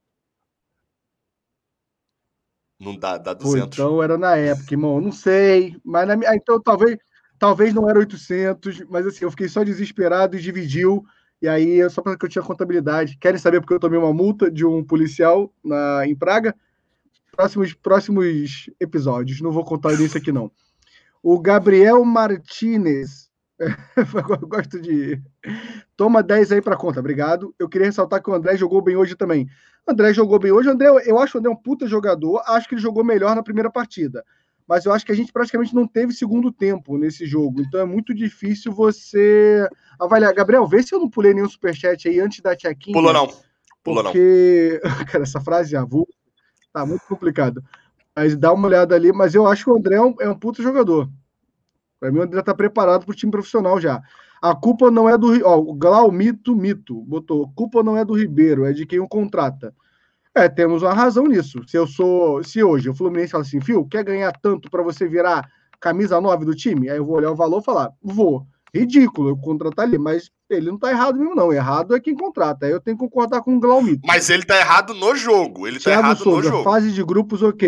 Não dá 200. Pô, então era na época, irmão, não sei, mas então talvez não era 800, mas assim, eu fiquei só desesperado e dividiu, e aí só porque eu tinha contabilidade. Querem saber porque eu tomei uma multa de um policial em Praga? Próximos episódios, não vou contar nisso aqui não. O Gabriel Martinez, eu gosto de... Toma 10 aí pra conta, obrigado. Eu queria ressaltar que o André jogou bem hoje também. O André jogou bem hoje. Eu acho o André um puta jogador. Acho que ele jogou melhor na primeira partida. Mas eu acho que a gente praticamente não teve segundo tempo nesse jogo. Então é muito difícil você avaliar. Gabriel, vê se eu não pulei nenhum superchat aí antes da check-in. Pulou não. Porque, cara, essa frase avulsa tá muito complicado. Mas dá uma olhada ali. Mas eu acho que o André é um puta jogador. Para mim, o André tá preparado pro time profissional já. A culpa não é do... Ó, o Glaumito Mito botou, culpa não é do Ribeiro, é de quem o contrata. Temos uma razão nisso. Se hoje o Fluminense fala assim, Fio, quer ganhar tanto para você virar camisa 9 do time? Aí eu vou olhar o valor e falar, vou. Ridículo eu contratar ele, mas ele não tá errado mesmo não. Errado é quem contrata. Aí eu tenho que concordar com o Glaumito. Mas ele tá errado no jogo. Ele Thiago tá errado Souza, no jogo. Fase de grupos, ok.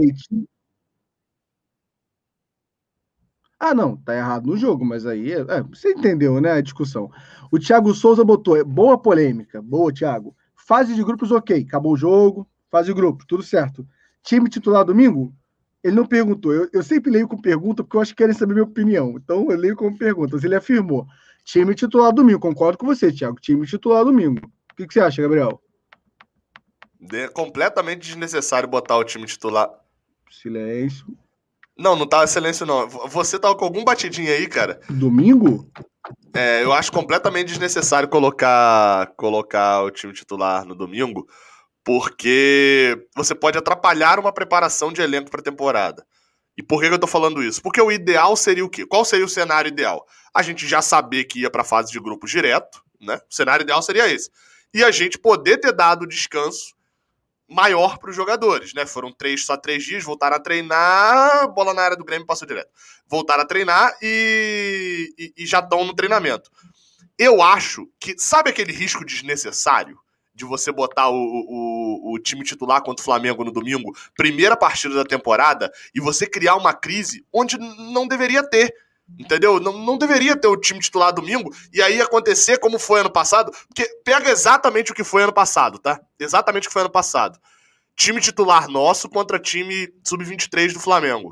Ah, não, tá errado no jogo, mas aí você entendeu, né, a discussão. O Thiago Souza botou, boa polêmica, boa, Thiago. Fase de grupos, ok, acabou o jogo, fase de grupos, tudo certo. Time titular domingo? Ele não perguntou. Eu sempre leio com pergunta, porque eu acho que querem saber minha opinião. Então eu leio como pergunta. Mas ele afirmou. Time titular domingo, concordo com você, Thiago. Time titular domingo. O que você acha, Gabriel? É completamente desnecessário botar o time titular. Silêncio. Não tá silêncio, não. Você tava com algum batidinho aí, cara? Domingo? Eu acho completamente desnecessário colocar o time titular no domingo, porque você pode atrapalhar uma preparação de elenco para a temporada. E por que eu tô falando isso? Porque o ideal seria o quê? Qual seria o cenário ideal? A gente já saber que ia para a fase de grupos direto, né? O cenário ideal seria esse. E a gente poder ter dado descanso maior para os jogadores, né? Foram só 3 dias, voltaram a treinar, bola na área do Grêmio passou direto. Voltaram a treinar e já estão no treinamento. Eu acho que, sabe aquele risco desnecessário de você botar o time titular contra o Flamengo no domingo, primeira partida da temporada, e você criar uma crise onde não deveria ter? Entendeu? Não deveria ter o time titular domingo e aí acontecer como foi ano passado, porque pega exatamente o que foi ano passado, tá? Exatamente o que foi ano passado. Time titular nosso contra time sub-23 do Flamengo.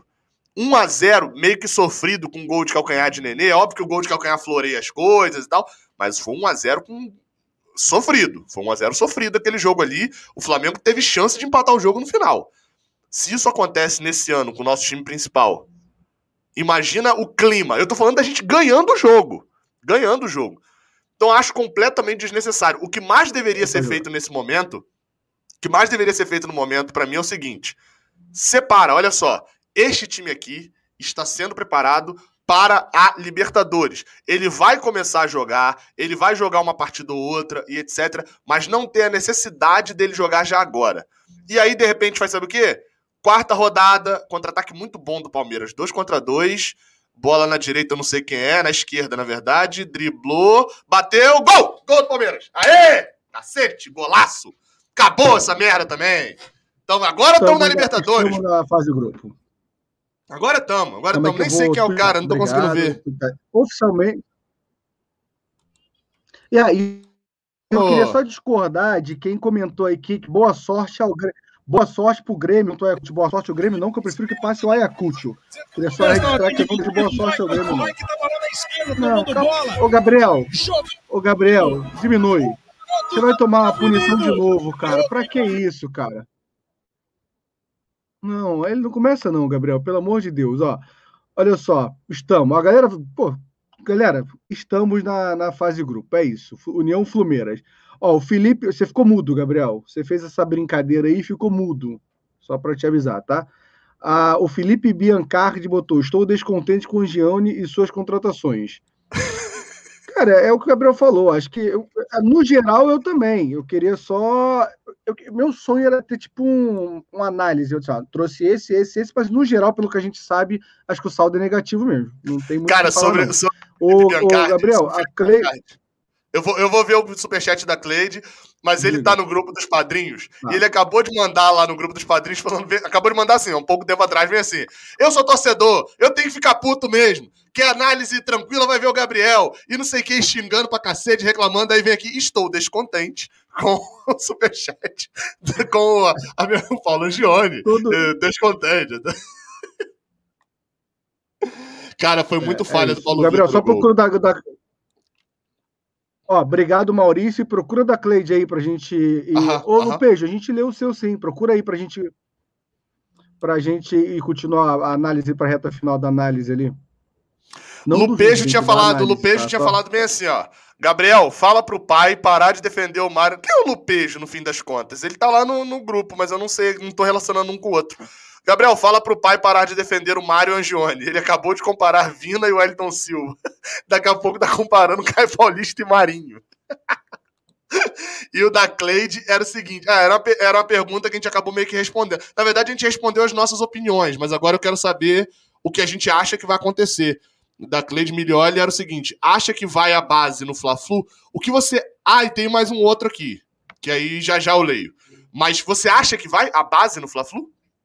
1-0 meio que sofrido com gol de calcanhar de Nenê. É óbvio que o gol de calcanhar floreia as coisas e tal, mas foi 1-0 com sofrido. Foi 1-0 sofrido aquele jogo ali. O Flamengo teve chance de empatar o jogo no final. Se isso acontece nesse ano com o nosso time principal, imagina o clima. Eu tô falando da gente ganhando o jogo. Ganhando o jogo. Então acho completamente desnecessário. O que mais deveria ser feito nesse momento, o que mais deveria ser feito no momento, pra mim, é o seguinte. Separa, olha só. Este time aqui está sendo preparado para a Libertadores. Ele vai começar a jogar, ele vai jogar uma partida ou outra e etc, mas não tem a necessidade dele jogar já agora. E aí, de repente, vai saber o quê? Quarta rodada, contra-ataque muito bom do Palmeiras. 2-2, bola na direita, eu não sei quem é, na esquerda, na verdade, driblou, bateu, gol! Gol do Palmeiras! Aê! Cacete, golaço! Acabou essa merda também! Então agora estamos na Libertadores. Estamos na fase grupo. Agora estamos. Nem sei quem é o cara, não tô conseguindo ver. Oficialmente. E aí, eu queria só discordar de quem comentou aí que boa sorte ao Grêmio. Boa sorte pro Grêmio, não é de boa sorte ao Grêmio, não, que eu prefiro que passe o Ayacucho. Queria só registrar que não de boa sorte ao Grêmio, não. Não, calma. Ô, Gabriel, diminui. Você vai tomar uma punição de novo, cara. Pra que isso, cara? Não, ele não começa não, Gabriel, pelo amor de Deus, ó. Olha só, estamos, a galera, estamos na fase grupo, é isso, União Flumeiras. Ó, o Felipe, você ficou mudo, Gabriel, você fez essa brincadeira aí e ficou mudo, só para te avisar, tá? O Felipe Biancardi botou, estou descontente com o Gianni e suas contratações. Cara, é o que o Gabriel falou. Acho que, no geral, eu também. Eu queria só. Meu sonho era ter, tipo, uma análise. Eu disse, trouxe esse, mas no geral, pelo que a gente sabe, acho que o saldo é negativo mesmo. Não tem muito. Cara, sobre o Gabriel, a Cleide. Eu vou ver o superchat da Cleide, mas ele tá no grupo dos padrinhos. E ele acabou de mandar lá no grupo dos padrinhos, acabou de mandar assim, um pouco tempo atrás, vem assim. Eu sou torcedor, eu tenho que ficar puto mesmo. Que análise tranquila vai ver o Gabriel. E não sei o que, xingando pra cacete, reclamando. Aí vem aqui, estou descontente com o superchat, com a minha Paulo Gione. Descontente. Cara, foi muito falha do Paulo Gabriel, só procura da... Ó, obrigado, Maurício. Procura da Cleide aí pra gente ir. Lupejo, a gente leu o seu sim. Procura aí pra gente ir continuar a análise pra reta final da análise ali. Lupejo tinha falado bem assim, ó. Gabriel, fala pro pai parar de defender o Mário. Quem é o Lupejo, no fim das contas? Ele tá lá no grupo, mas eu não sei, não tô relacionando um com o outro. Gabriel, fala pro pai parar de defender o Mário Angione. Ele acabou de comparar Vina e o Wellington Silva. Daqui a pouco tá comparando Caio Paulista e Marinho. E o da Cleide era o seguinte, era uma pergunta que a gente acabou meio que respondendo. Na verdade, a gente respondeu as nossas opiniões, mas agora eu quero saber o que a gente acha que vai acontecer. O da Cleide Milioli era o seguinte, acha que vai a base no Fla-Flu? O que você... e tem mais um outro aqui, que aí já eu leio. Mas você acha que vai a base no Fla-Flu?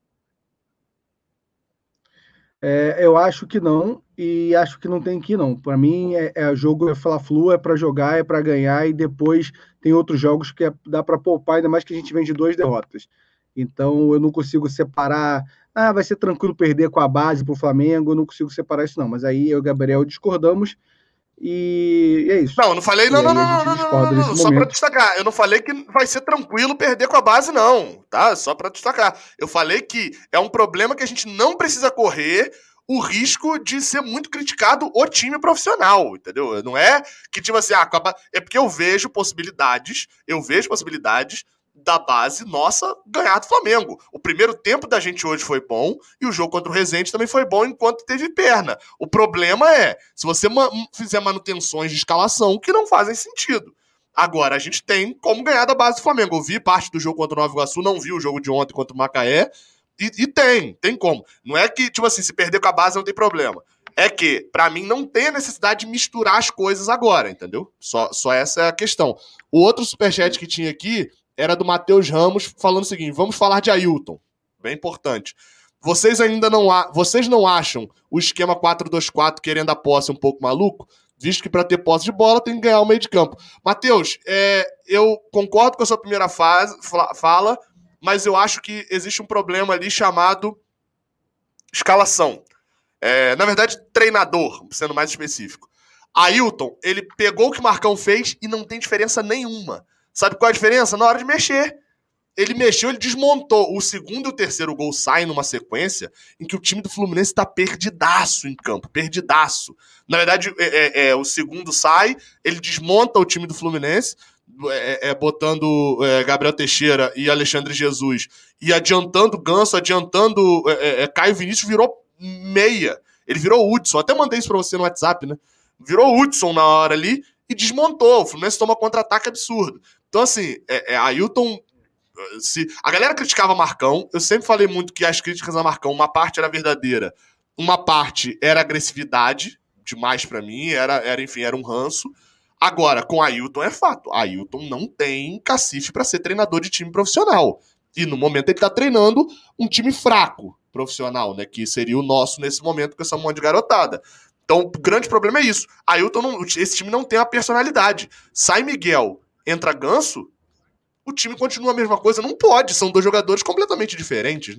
Eu acho que não, e acho que não tem que ir, não. Para mim, jogo Fla-Flu, é para jogar, é para ganhar, e depois tem outros jogos que dá para poupar, ainda mais que a gente vem de 2 derrotas. Então, eu não consigo separar... vai ser tranquilo perder com a base pro Flamengo, eu não consigo separar isso, não. Mas aí eu e o Gabriel discordamos, e é isso. Não, eu não falei, não, só pra destacar. Eu não falei que vai ser tranquilo perder com a base, não, tá? Só pra destacar. Eu falei que é um problema que a gente não precisa correr o risco de ser muito criticado o time profissional, entendeu? Não é que, tipo assim, é porque eu vejo possibilidades da base nossa ganhar do Flamengo. O primeiro tempo da gente hoje foi bom e o jogo contra o Resende também foi bom enquanto teve perna. O problema é, se você fizer manutenções de escalação que não fazem sentido. Agora, a gente tem como ganhar da base do Flamengo. Eu vi parte do jogo contra o Nova Iguaçu, não vi o jogo de ontem contra o Macaé, e tem como. Não é que, tipo assim, se perder com a base não tem problema. É que, pra mim, não tem a necessidade de misturar as coisas agora, entendeu? Só essa é a questão. O outro superchat que tinha aqui era do Matheus Ramos, falando o seguinte, vamos falar de Ailton, bem importante. Vocês não acham o esquema 4-2-4 querendo a posse um pouco maluco? Visto que para ter posse de bola tem que ganhar o meio de campo. Matheus, eu concordo com a sua primeira fala, mas eu acho que existe um problema ali chamado escalação. Na verdade, treinador, sendo mais específico. Ailton, ele pegou o que o Marcão fez e não tem diferença nenhuma. Sabe qual é a diferença? Na hora de mexer. Ele mexeu, ele desmontou. O segundo e o terceiro gol saem numa sequência em que o time do Fluminense tá perdidaço em campo, perdidaço. Na verdade, o segundo sai, ele desmonta o time do Fluminense, botando Gabriel Teixeira e Alexandre Jesus, e adiantando Ganso, adiantando Caio Vinícius, virou meia. Ele virou Hudson. Até mandei isso pra você no WhatsApp, né? Virou Hudson na hora ali e desmontou. O Fluminense toma contra-ataque absurdo. Então, assim, Ailton... A galera criticava Marcão, eu sempre falei muito que as críticas a Marcão, uma parte era verdadeira, uma parte era agressividade, demais pra mim, enfim, era um ranço. Agora, com Ailton é fato, Ailton não tem cacife pra ser treinador de time profissional. E no momento ele tá treinando um time fraco profissional, né, que seria o nosso nesse momento com essa monte de garotada. Então, o grande problema é isso. Ailton, esse time não tem a personalidade. Sai Miguel, entra Ganso, o time continua a mesma coisa. Não pode, são dois jogadores completamente diferentes, né?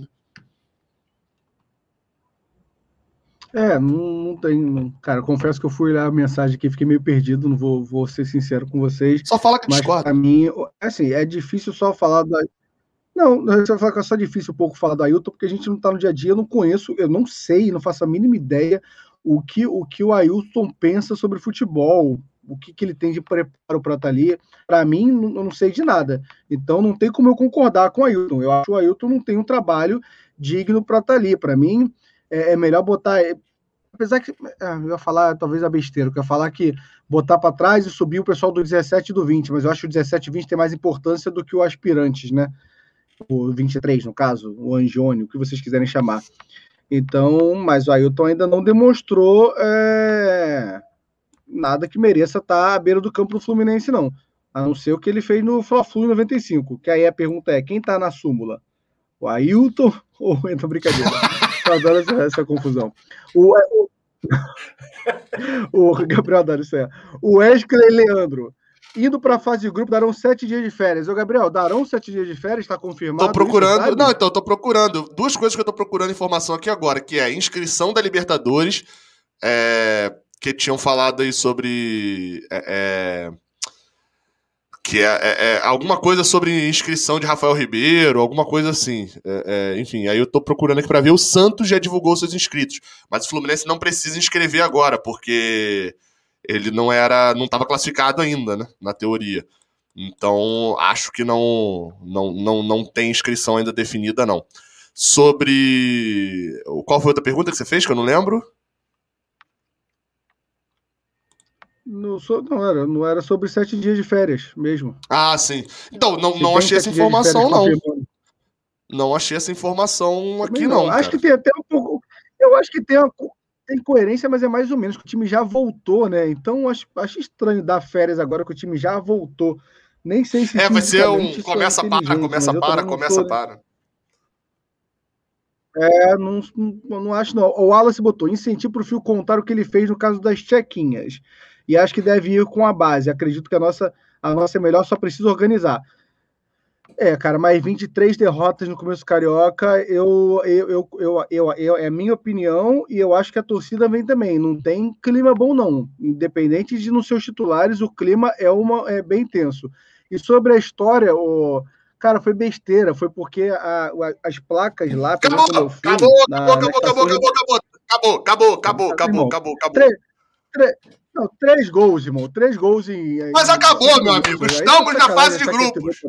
Não tem. Cara, confesso que eu fui lá a mensagem aqui, fiquei meio perdido, não vou ser sincero com vocês. Só fala que mas discorda. Pra mim, assim, é difícil só falar da. Não, você vai falar que é só difícil um pouco falar da Ailton, porque a gente não tá no dia a dia, eu não conheço, eu não sei, não faço a mínima ideia o que o Ailton pensa sobre futebol, o que ele tem de preparo para estar ali. Para mim, eu não sei de nada. Então, não tem como eu concordar com o Ailton. Eu acho que o Ailton não tem um trabalho digno para estar ali. Para mim, é melhor botar... Apesar que eu ia falar talvez a besteira, eu ia falar que botar para trás e subir o pessoal do 17 e do 20, mas eu acho que o 17 e 20 tem mais importância do que o aspirantes, né? O 23, no caso, o Angione, o que vocês quiserem chamar. Então, mas o Ailton ainda não demonstrou nada que mereça estar à beira do campo do Fluminense, não. A não ser o que ele fez no Fla-Flu em 95, que aí a pergunta é, quem tá na súmula? O Ailton ou entra brincadeira? Eu adoro essa confusão. O Gabriel adora isso aí. O Wesley Leandro, indo para a fase de grupo, darão 7 dias de férias. Ô, Gabriel, darão 7 dias de férias? Está confirmado? Tô procurando. Não, então, tô procurando. Duas coisas que eu tô procurando informação aqui agora, que é a inscrição da Libertadores, que tinham falado aí sobre. Que alguma coisa sobre inscrição de Rafael Ribeiro, alguma coisa assim. Enfim, aí eu tô procurando aqui pra ver. O Santos já divulgou seus inscritos, mas o Fluminense não precisa inscrever agora, porque ele não estava classificado ainda, né, na teoria. Então, acho que não tem inscrição ainda definida, não. Sobre... Qual foi a outra pergunta que você fez, que eu não lembro? Não era sobre 7 dias de férias mesmo. Ah, sim. Então, não achei essa informação, não. Não achei essa informação aqui, não. Acho que tem até um pouco... Eu acho que tem coerência, mas é mais ou menos que o time já voltou, né? Então, acho estranho dar férias agora que o time já voltou. Nem sei se... vai ser começa para. Não acho, não. O Wallace botou incentivo para o Fio contar o que ele fez no caso das chequinhas. E acho que deve ir com a base. Acredito que a nossa é melhor, só precisa organizar. Cara, mas 23 derrotas no começo do Carioca, é a minha opinião, e eu acho que a torcida vem também. Não tem clima bom, não. Independente de nos seus titulares, o clima é bem tenso. E sobre a história, cara, foi besteira. Foi porque as placas lá... Acabou. 3 gols, irmão. 3 gols em... Mas acabou, meu amigo. Estamos na fase de grupos.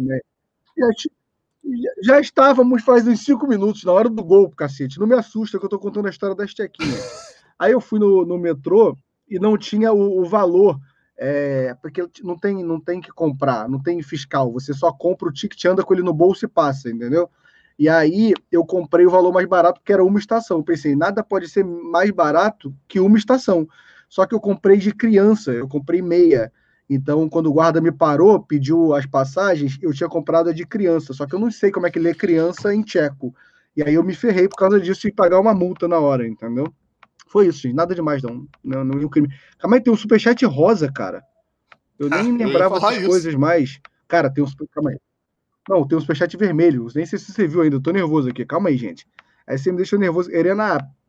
Já estávamos faz uns 5 minutos, na hora do gol, cacete. Não me assusta que eu tô contando a história das chequinhas. Aí eu fui no metrô e não tinha o valor, porque não tem que comprar, não tem fiscal. Você só compra o ticket, anda com ele no bolso e passa, entendeu? E aí eu comprei o valor mais barato, que era uma estação. Eu pensei, nada pode ser mais barato que uma estação. Só que eu comprei de criança, eu comprei meia. Então, quando o guarda me parou, pediu as passagens, eu tinha comprado a de criança. Só que eu não sei como é que lê criança em tcheco. E aí eu me ferrei por causa disso e pagar uma multa na hora, entendeu? Foi isso, gente. Nada demais, não. Não um crime. Calma aí, tem um superchat rosa, cara. Eu nem lembrava essas coisas mais. Cara, tem um... Calma aí. Não, tem um superchat vermelho. Nem sei se você viu ainda. Eu tô nervoso aqui. Calma aí, gente. Aí você me deixou nervoso. Helena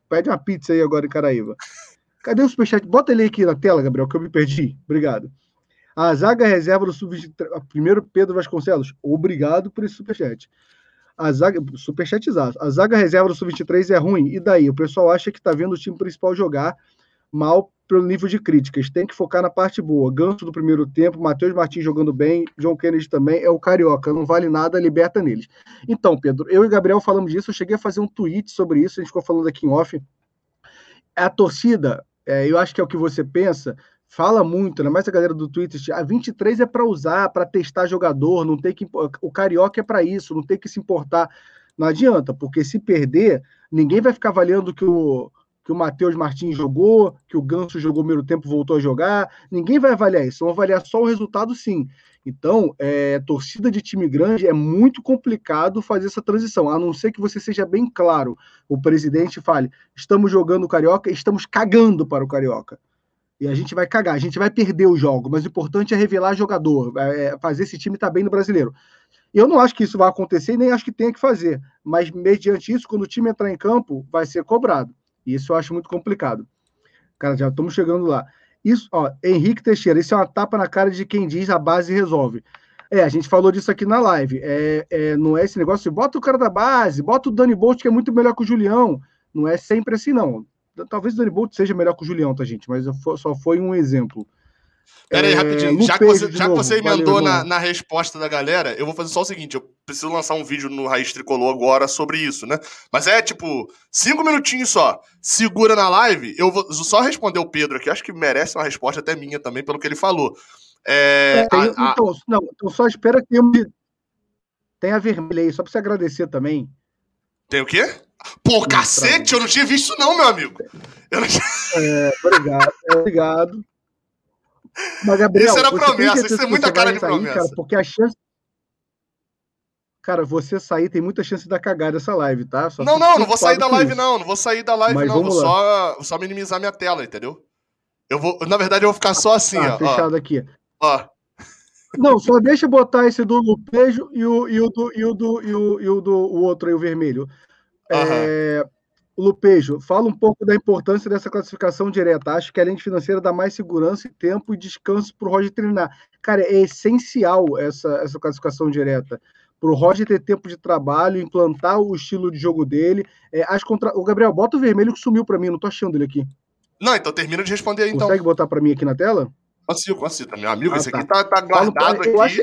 Pede uma pizza aí agora em Caraíva. Cadê o superchat? Bota ele aqui na tela, Gabriel, que eu me perdi. Obrigado. A zaga reserva do Sub-23. Primeiro, Pedro Vasconcelos. Obrigado por esse superchat. A zaga. Superchatizado. A zaga reserva do Sub-23 é ruim. E daí? O pessoal acha que tá vendo o time principal jogar mal pelo nível de críticas. Tem que focar na parte boa. Ganso do primeiro tempo, Matheus Martins jogando bem, John Kennedy também, é o Carioca. Não vale nada, liberta neles. Então, Pedro, eu e Gabriel falamos disso. Eu cheguei a fazer um tweet sobre isso. A gente ficou falando aqui em off. A torcida, eu acho que é o que você pensa, fala muito, né? Mas a galera do Twitter, a 23 é para usar, para testar jogador, não tem que o Carioca é para isso, não tem que se importar. Não adianta, porque se perder, ninguém vai ficar avaliando que o Matheus Martins jogou, que o Ganso jogou o primeiro tempo, voltou a jogar. Ninguém vai avaliar isso, vão avaliar só o resultado, sim. Então, torcida de time grande é muito complicado fazer essa transição, a não ser que você seja bem claro. O presidente fale, estamos jogando o Carioca, estamos cagando para o Carioca. E a gente vai cagar, a gente vai perder o jogo, mas o importante é revelar jogador, fazer esse time estar bem no Brasileiro. Eu não acho que isso vai acontecer e nem acho que tenha que fazer, mas mediante isso, quando o time entrar em campo, vai ser cobrado. E isso eu acho muito complicado. Cara, já estamos chegando lá. Isso, ó, Henrique Teixeira, isso é uma tapa na cara de quem diz a base resolve. A gente falou disso aqui na live. Não é esse negócio de bota o cara da base, bota o Dani Bolt, que é muito melhor que o Julião. Não é sempre assim, não. Talvez o Dani Bolt seja melhor que o Julião, tá, gente? Mas só foi um exemplo. Pera aí, rapidinho. Já que você emendou na resposta da galera, eu vou fazer só o seguinte: eu preciso lançar um vídeo no Raiz Tricolor agora sobre isso, né? Mas tipo 5 minutinhos só. Segura na live, eu vou só responder o Pedro aqui. Acho que merece uma resposta até minha também, pelo que ele falou. Então só espera que tem a vermelha aí, só pra você agradecer também. Tem o quê? Pô, cacete, eu não tinha visto não, meu amigo. Eu não tinha... Obrigado. Mas, Gabriel, isso era promessa, isso é muita cara de promessa. Cara, porque a chance... Cara, você sair tem muita chance de dar cagada essa live, tá? Não vou sair da live não vou sair da live não, vou só minimizar minha tela, entendeu? Na verdade, eu vou ficar só assim, ó. Fechado aqui. Ó. Não, só deixa eu botar esse do Lupejo e o do outro aí, o vermelho. Lupejo, fala um pouco da importância dessa classificação direta. Acho que a lente financeira dá mais segurança e tempo e descanso para o Roger treinar. Cara, é essencial essa classificação direta. Para o Roger ter tempo de trabalho, implantar o estilo de jogo dele. O Gabriel, bota o vermelho que sumiu para mim, não tô achando ele aqui. Não, então termina de responder aí, então. Consegue botar para mim aqui na tela? Consigo, meu amigo. Esse aqui tá guardado aqui.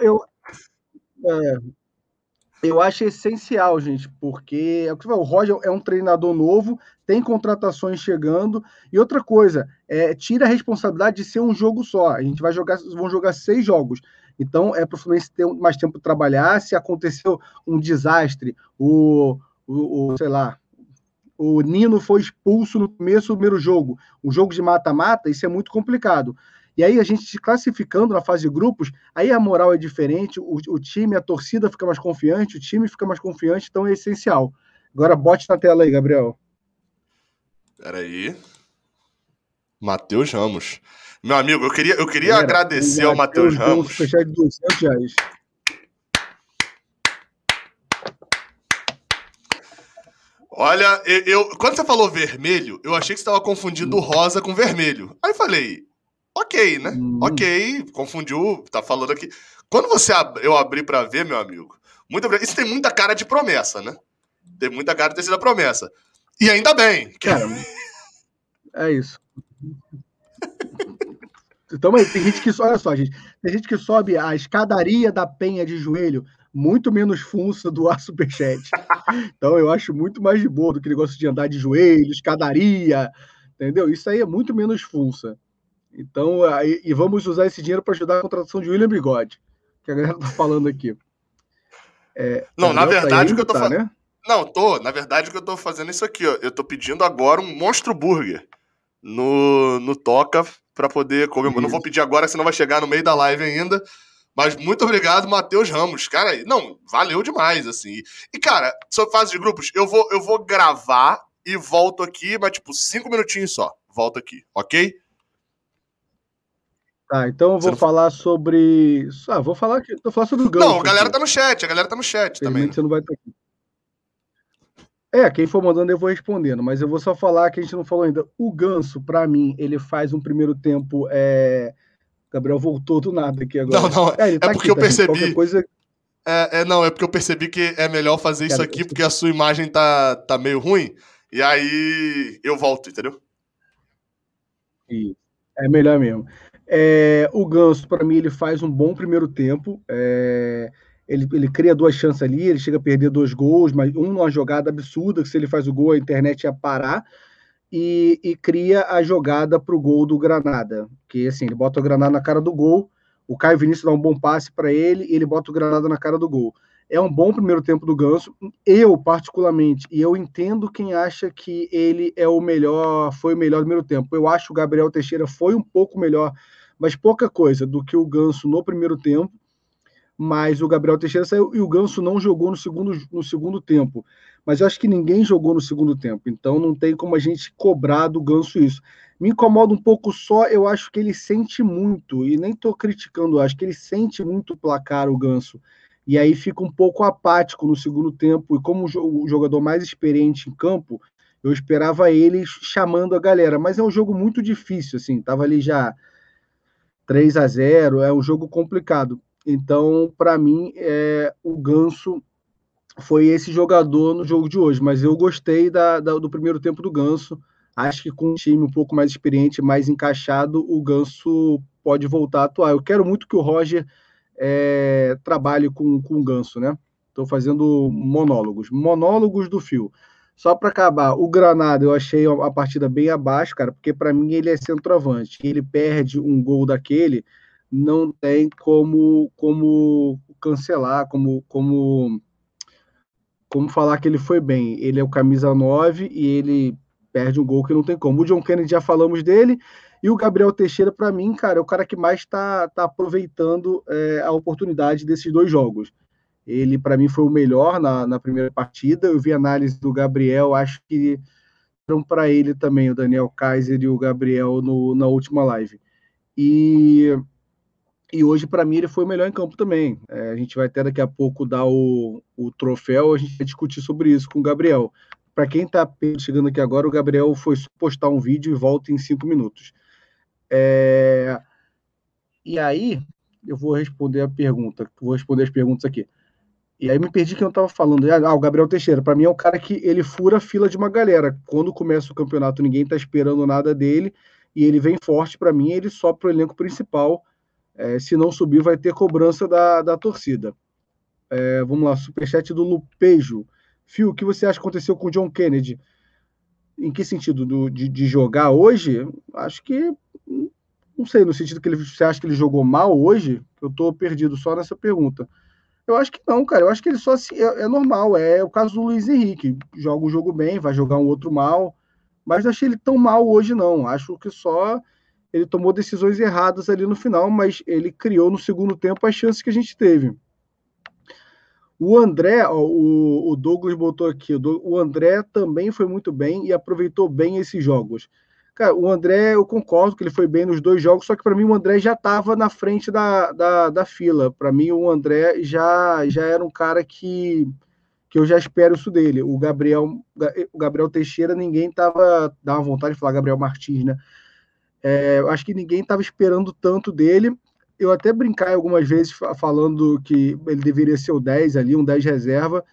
Eu acho essencial, gente, porque o Roger é um treinador novo, tem contratações chegando, e outra coisa, tira a responsabilidade de ser um jogo só. A gente vão jogar 6 jogos. Então, para o Fluminense ter mais tempo de trabalhar. Se aconteceu um desastre, sei lá, o Nino foi expulso no começo do primeiro jogo, um jogo de mata-mata, isso é muito complicado. E aí a gente se classificando na fase de grupos, aí a moral é diferente, o time, a torcida fica mais confiante, o time fica mais confiante, então é essencial. Agora bote na tela aí, Gabriel. Peraí. Matheus Ramos. Meu amigo, eu queria agradecer ao Matheus Ramos. Fechar de R$200. Olha, quando você falou vermelho, eu achei que você estava confundindo rosa com vermelho. Aí eu falei, ok, né? Ok, confundiu, tá falando aqui. Quando eu abri pra ver, meu amigo, isso tem muita cara de promessa, né? Tem muita cara de ter sido a promessa. E ainda bem. Cara, é isso. Então, tem gente que, olha só, gente, tem gente que sobe a escadaria da penha de joelho muito menos funça do Superchat. Então, eu acho muito mais de boa do que negócio de andar de joelho, escadaria, entendeu? Isso aí é muito menos funça. Então, e vamos usar esse dinheiro para ajudar a contratação de William Bigode, que a galera tá falando aqui. Não, na verdade, o que eu tô fazendo... Né? Não, na verdade, o que eu tô fazendo é isso aqui, ó. Eu tô pedindo agora um Monstro Burger no Toca para poder comer. Eu não vou pedir agora, senão vai chegar no meio da live ainda. Mas muito obrigado, Matheus Ramos. Cara, não, valeu demais, assim. E, cara, sobre fase de grupos, eu vou gravar e volto aqui, mas, 5 minutinhos só. Volto aqui, ok? Tá, então eu vou falar sobre... vou falar sobre o Ganso. Não, a galera tá no chat também. Você não vai estar aqui. Quem for mandando eu vou respondendo, mas eu vou só falar que a gente não falou ainda. O Ganso, para mim, ele faz um primeiro tempo. Gabriel voltou do nada aqui Não, agora. não, Ele é tá porque aqui, eu tá, gente? Qualquer percebi. coisa. Não, é porque eu percebi que é melhor fazer isso Cara, aqui porque a sua imagem tá meio ruim. E aí eu volto, entendeu? É melhor mesmo. O Ganso, para mim, ele faz um bom primeiro tempo. Ele cria duas chances ali, ele chega a perder dois gols, mas numa jogada absurda, que se ele faz o gol, a internet ia parar. E cria a jogada para o gol do Granada. Que assim, ele bota o Granada na cara do gol, o Caio Vinícius dá um bom passe para ele e ele bota o Granada na cara do gol. É um bom primeiro tempo do Ganso. Eu, particularmente, e eu entendo quem acha que ele é o melhor, foi o melhor no primeiro tempo. Eu acho que o Gabriel Teixeira foi um pouco melhor, mas pouca coisa do que o Ganso no primeiro tempo. Mas o Gabriel Teixeira saiu e o Ganso não jogou no segundo tempo. Mas eu acho que ninguém jogou no segundo tempo, então não tem como a gente cobrar do Ganso isso. Me incomoda um pouco só, eu acho que ele sente muito, e nem estou criticando, acho que ele sente muito o placar, o Ganso. E aí fica um pouco apático no segundo tempo, e como o jogador mais experiente em campo, eu esperava ele chamando a galera, mas é um jogo muito difícil, assim, tava ali já 3-0, é um jogo complicado. Então, para mim, o Ganso foi esse jogador no jogo de hoje, mas eu gostei do primeiro tempo do Ganso. Acho que com um time um pouco mais experiente, mais encaixado, o Ganso pode voltar a atuar. Eu quero muito que o Roger trabalhe com o Ganso, né? Estou fazendo monólogos do Fio. Só para acabar, o Granada eu achei a partida bem abaixo, cara, porque para mim ele é centroavante. Ele perde um gol daquele, não tem como cancelar, como falar que ele foi bem. Ele é o camisa 9 e ele perde um gol que não tem como. O John Kennedy já falamos dele. E o Gabriel Teixeira, para mim, cara, é o cara que mais está aproveitando a oportunidade desses dois jogos. Ele, para mim, foi o melhor na primeira partida. Eu vi a análise do Gabriel, acho que eram para ele também, o Daniel Kaiser e o Gabriel na última live. E hoje, para mim, ele foi o melhor em campo também. A gente vai até daqui a pouco dar o troféu, a gente vai discutir sobre isso com o Gabriel. Para quem está chegando aqui agora, o Gabriel foi postar um vídeo e volta em 5 minutos. E aí, eu vou responder as perguntas aqui. E aí me perdi que eu estava falando. O Gabriel Teixeira, para mim é um cara que ele fura a fila de uma galera. Quando começa o campeonato, ninguém está esperando nada dele e ele vem forte para mim, ele sobe para o elenco principal. Se não subir, vai ter cobrança da torcida. Vamos lá, superchat do Lupejo. Fio, o que você acha que aconteceu com o John Kennedy? Em que sentido? De jogar hoje? Acho que. Não sei, no sentido que você acha que ele jogou mal hoje? Eu estou perdido só nessa pergunta. Eu acho que não, cara. Eu acho que ele só é normal. É o caso do Luiz Henrique. Joga um jogo bem, vai jogar um outro mal. Mas não achei ele tão mal hoje, não. Acho que só ele tomou decisões erradas ali no final, mas ele criou no segundo tempo as chances que a gente teve. O André, ó, o Douglas botou aqui, o André também foi muito bem e aproveitou bem esses jogos. Cara, o André, eu concordo que ele foi bem nos dois jogos, só que para mim o André já estava na frente da fila. Para mim o André já era um cara que eu já espero isso dele. O Gabriel Teixeira, ninguém estava, dá uma vontade de falar Gabriel Martins, né? Eu acho que ninguém estava esperando tanto dele. Eu até brincar algumas vezes falando que ele deveria ser o 10 ali, um 10 reserva,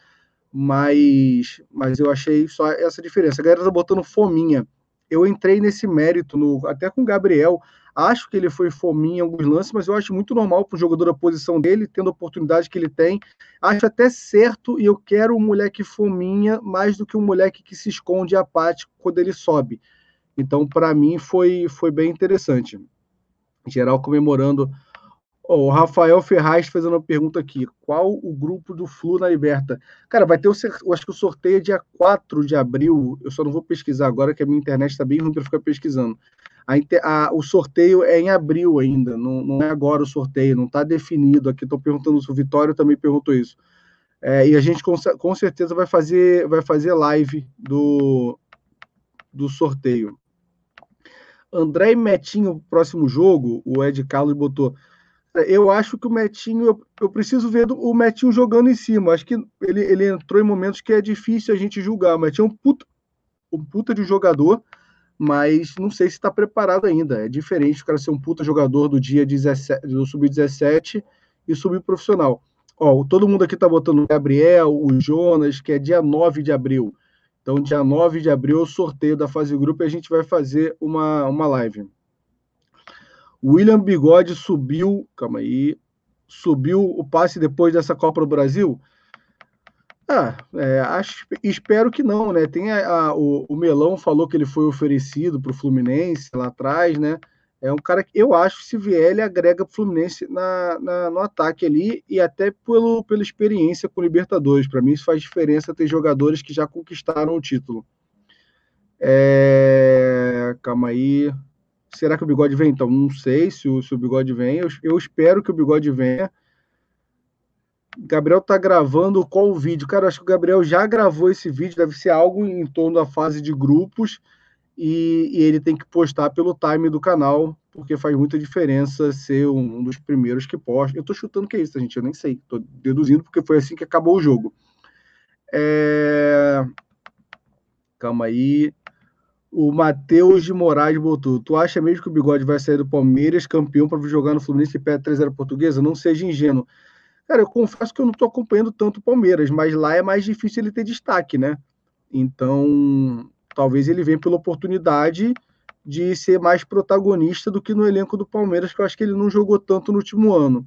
mas eu achei só essa diferença. A galera tá botando fominha. Eu entrei nesse mérito, até com o Gabriel. Acho que ele foi fominha em alguns lances, mas eu acho muito normal para o jogador da posição dele, tendo a oportunidade que ele tem. Acho até certo, e eu quero um moleque fominha mais do que um moleque que se esconde apático quando ele sobe. Então, para mim, foi bem interessante. Em geral, comemorando. O Rafael Ferraz fazendo uma pergunta aqui. Qual o grupo do Flu na Liberta? Cara, vai ter eu acho que o sorteio é dia 4 de abril. Eu só não vou pesquisar agora, que a minha internet está bem ruim para ficar pesquisando. O sorteio é em abril ainda, não é agora o sorteio, não está definido. Aqui estou perguntando se o Vitório também perguntou isso. E a gente com certeza vai fazer live do sorteio. André e Metinho, próximo jogo, o Ed Carlos botou. Eu acho que o Metinho, eu preciso ver o Metinho jogando em cima. Acho que ele entrou em momentos que é difícil a gente julgar. O Metinho é um puta de jogador, mas não sei se está preparado ainda. É diferente o cara ser um puta jogador do dia 17, do sub-17 e sub-profissional. Ó, todo mundo aqui tá botando o Gabriel, o Jonas, que é dia 9 de abril. Então, dia 9 de abril, é o sorteio da fase grupo e a gente vai fazer uma live. O William Bigode subiu, calma aí, subiu o passe depois dessa Copa do Brasil? Espero que não, né? Tem o Melão falou que ele foi oferecido para o Fluminense lá atrás, né? É um cara que eu acho que se vier, ele agrega para o Fluminense no ataque ali e até pela experiência com o Libertadores. Para mim, isso faz diferença ter jogadores que já conquistaram o título. Calma aí. Será que o Bigode vem? Então, não sei se o Bigode vem. Eu espero que o Bigode venha. Gabriel tá gravando qual vídeo? Cara, acho que o Gabriel já gravou esse vídeo, deve ser algo em torno da fase de grupos, e ele tem que postar pelo time do canal, porque faz muita diferença ser um dos primeiros que posta. Eu tô chutando que é isso, gente, eu nem sei, tô deduzindo porque foi assim que acabou o jogo. Calma aí. O Matheus de Moraes botou: tu acha mesmo que o Bigode vai sair do Palmeiras campeão para jogar no Fluminense e pede 3-0 Portuguesa? Não seja ingênuo. Cara, eu confesso que eu não estou acompanhando tanto o Palmeiras, mas lá é mais difícil ele ter destaque, né? Então, talvez ele venha pela oportunidade de ser mais protagonista do que no elenco do Palmeiras, que eu acho que ele não jogou tanto no último ano.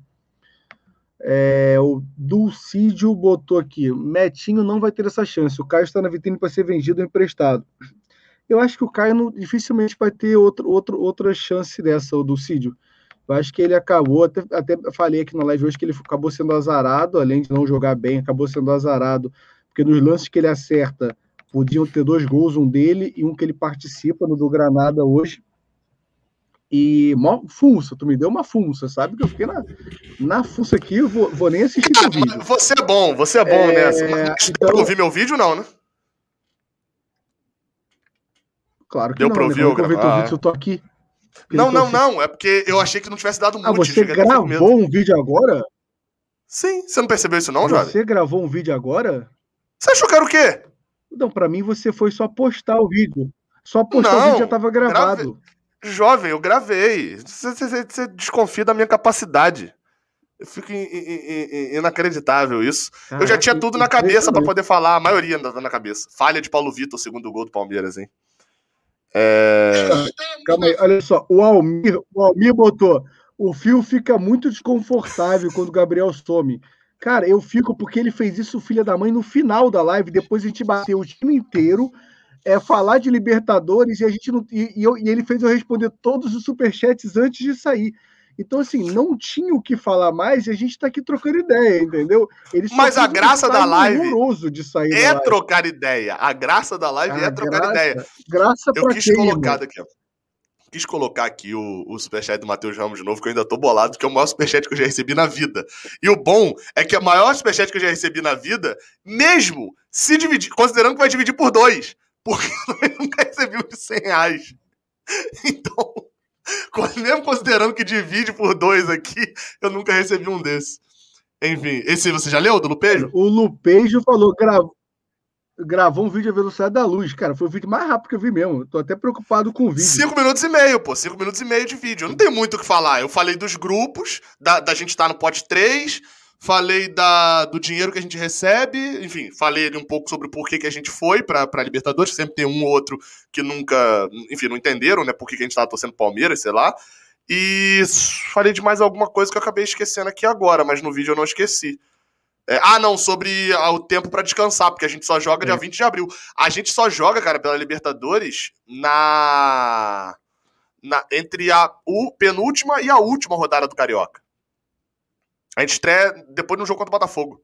O Dulcídio botou aqui: Metinho não vai ter essa chance. O Caio está na vitrine para ser vendido ou emprestado. Eu acho que o Caio dificilmente vai ter outra chance dessa, o Dulcídio. Eu acho que ele acabou, até falei aqui na live hoje que ele acabou sendo azarado, além de não jogar bem, acabou sendo azarado, porque nos lances que ele acerta, podiam ter 2 gols, um dele e um que ele participa no do Granada hoje. E funça, tu me deu uma funça, sabe? Que eu fiquei na funça aqui, eu vou nem assistir o vídeo. Você é bom nessa. Mas então, pra ouvir meu vídeo, não, né? Claro que deu não, pra ouvir, né? Como eu teu vídeo se eu tô aqui? Não. É porque eu achei que não tivesse dado mute. Você gravou um vídeo agora? Sim. Você não percebeu isso não, jovem? Você gravou um vídeo agora? Você achou que era o quê? Não, pra mim você foi só postar o vídeo. Só postar o vídeo já tava gravado. Jovem, eu gravei. Você desconfia da minha capacidade. Eu fico inacreditável isso. Caraca, eu já tinha tudo na cabeça pra poder falar. A maioria ainda tá na cabeça. Falha de Paulo Vitor, segundo gol do Palmeiras, hein? Calma aí, olha só. O Almir botou: o Fio fica muito desconfortável quando o Gabriel some. Cara, eu fico porque ele fez isso, filha da mãe, no final da live. Depois a gente bateu o time inteiro. Falar de Libertadores e a gente não. E ele fez eu responder todos os superchats antes de sair. Então, assim, não tinha o que falar mais e a gente tá aqui trocando ideia, entendeu? Mas a graça da live horroroso de sair é trocar ideia. A graça da live é trocar ideia. Graça pra quis colocar aqui o superchat do Matheus Ramos de novo, que eu ainda tô bolado, que é o maior superchat que eu já recebi na vida. E o bom é que é o maior superchat que eu já recebi na vida, mesmo se dividir, considerando que vai dividir por 2. Porque eu nunca recebi um de R$100. Então, mesmo considerando que divide por 2 aqui, eu nunca recebi um desse. Enfim, esse você já leu, do Lupejo? O Lupejo falou, gravou um vídeo à velocidade da luz. Cara, foi o vídeo mais rápido que eu vi mesmo. Tô até preocupado com o vídeo. 5 minutos e meio, pô. 5 minutos e meio de vídeo. Eu não tenho muito o que falar. Eu falei dos grupos, da gente estar no pote 3... Falei do dinheiro que a gente recebe, enfim, falei ali um pouco sobre o porquê que a gente foi pra Libertadores, sempre tem um ou outro que nunca, enfim, não entenderam, né, por que a gente tava torcendo Palmeiras, sei lá. E falei de mais alguma coisa que eu acabei esquecendo aqui agora, mas no vídeo eu não esqueci. Sobre o tempo pra descansar, porque a gente só joga dia 20 de abril. A gente só joga, cara, pela Libertadores entre a penúltima e a última rodada do Carioca. A gente estreia depois de um jogo contra o Botafogo.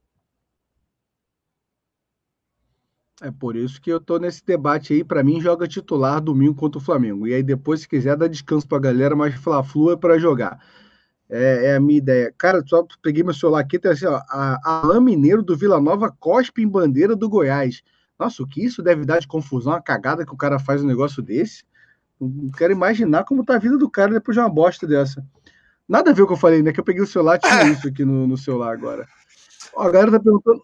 É por isso que eu tô nesse debate aí. Pra mim, joga titular domingo contra o Flamengo. E aí depois, se quiser, dá descanso pra galera, mas Fla-Flu é pra jogar. É a minha ideia. Cara, só peguei meu celular aqui, tem assim, ó, Alain Mineiro do Vila Nova cospe em bandeira do Goiás. Nossa, o que isso deve dar de confusão, uma cagada que o cara faz um negócio desse? Não quero imaginar como tá a vida do cara depois de uma bosta dessa. Nada a ver com o que eu falei, né? Que eu peguei o celular, tinha isso aqui no celular agora. Ó, a galera tá perguntando.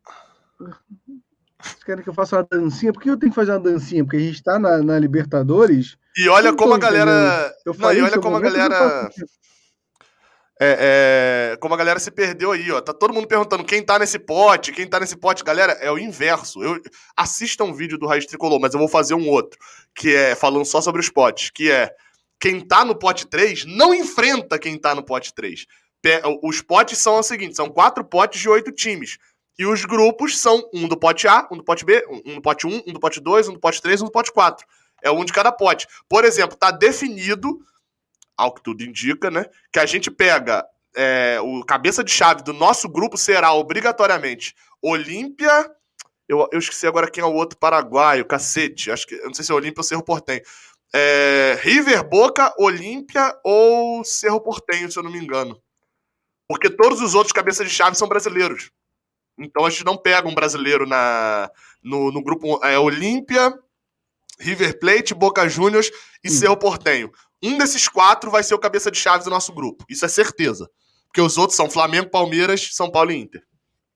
Vocês querem que eu faça uma dancinha? Por que eu tenho que fazer uma dancinha? Porque a gente tá na Libertadores. E olha Vocês não como estão a entendendo. galera. Eu Não, e falei em olha seu como a momento, mas eu faço. galera. Como a galera se perdeu aí, ó. Tá todo mundo perguntando quem tá nesse pote, quem tá nesse pote. Galera, é o inverso. Assista um vídeo do Raiz Tricolor, mas eu vou fazer um outro, que é falando só sobre os potes, que é quem tá no pote 3 não enfrenta quem tá no pote 3. Os potes são o seguinte, são 4 potes de 8 times. E os grupos são um do pote A, um do pote B, um do pote 1, um do pote 2, um do pote 3, um do pote 4. É um de cada pote. Por exemplo, tá definido, ao que tudo indica, né? Que a gente pega o cabeça de chave do nosso grupo será obrigatoriamente Olímpia. Eu esqueci agora quem é o outro paraguaio, cacete. Acho que, eu não sei se é Olímpia ou Cerro Porteño. River, Boca, Olímpia ou Cerro Porteño, se eu não me engano. Porque todos os outros cabeças de chave são brasileiros. Então a gente não pega um brasileiro no grupo Olímpia, River Plate, Boca Juniors e Cerro Porteño. Um desses 4 vai ser o cabeça de chave do nosso grupo. Isso é certeza. Porque os outros são Flamengo, Palmeiras, São Paulo e Inter.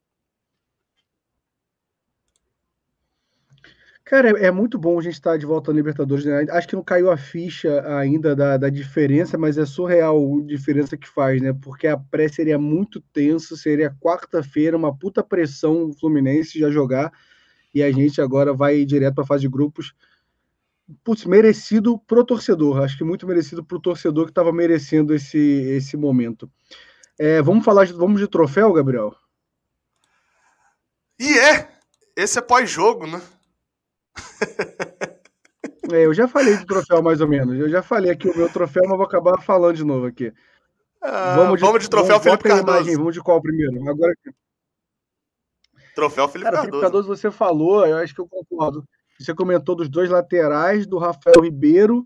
Cara, é muito bom a gente estar de volta na Libertadores, né? Acho que não caiu a ficha ainda da diferença, mas é surreal a diferença que faz, né? Porque a pré seria muito tenso, seria quarta-feira, uma puta pressão o Fluminense já jogar, e a gente agora vai direto para a fase de grupos. Putz, merecido pro torcedor, acho que muito merecido pro torcedor que estava merecendo esse momento. Vamos de troféu, Gabriel? E esse é pós-jogo, né? Eu já falei do troféu mais ou menos. Eu já falei aqui o meu troféu, mas vou acabar falando de novo aqui. Vamos de troféu Felipe Cardoso. Imagem, vamos de qual primeiro? Agora, troféu Felipe Cardoso. Felipe Cardoso, você falou, eu acho que eu concordo. Você comentou dos 2 laterais, do Rafael Ribeiro.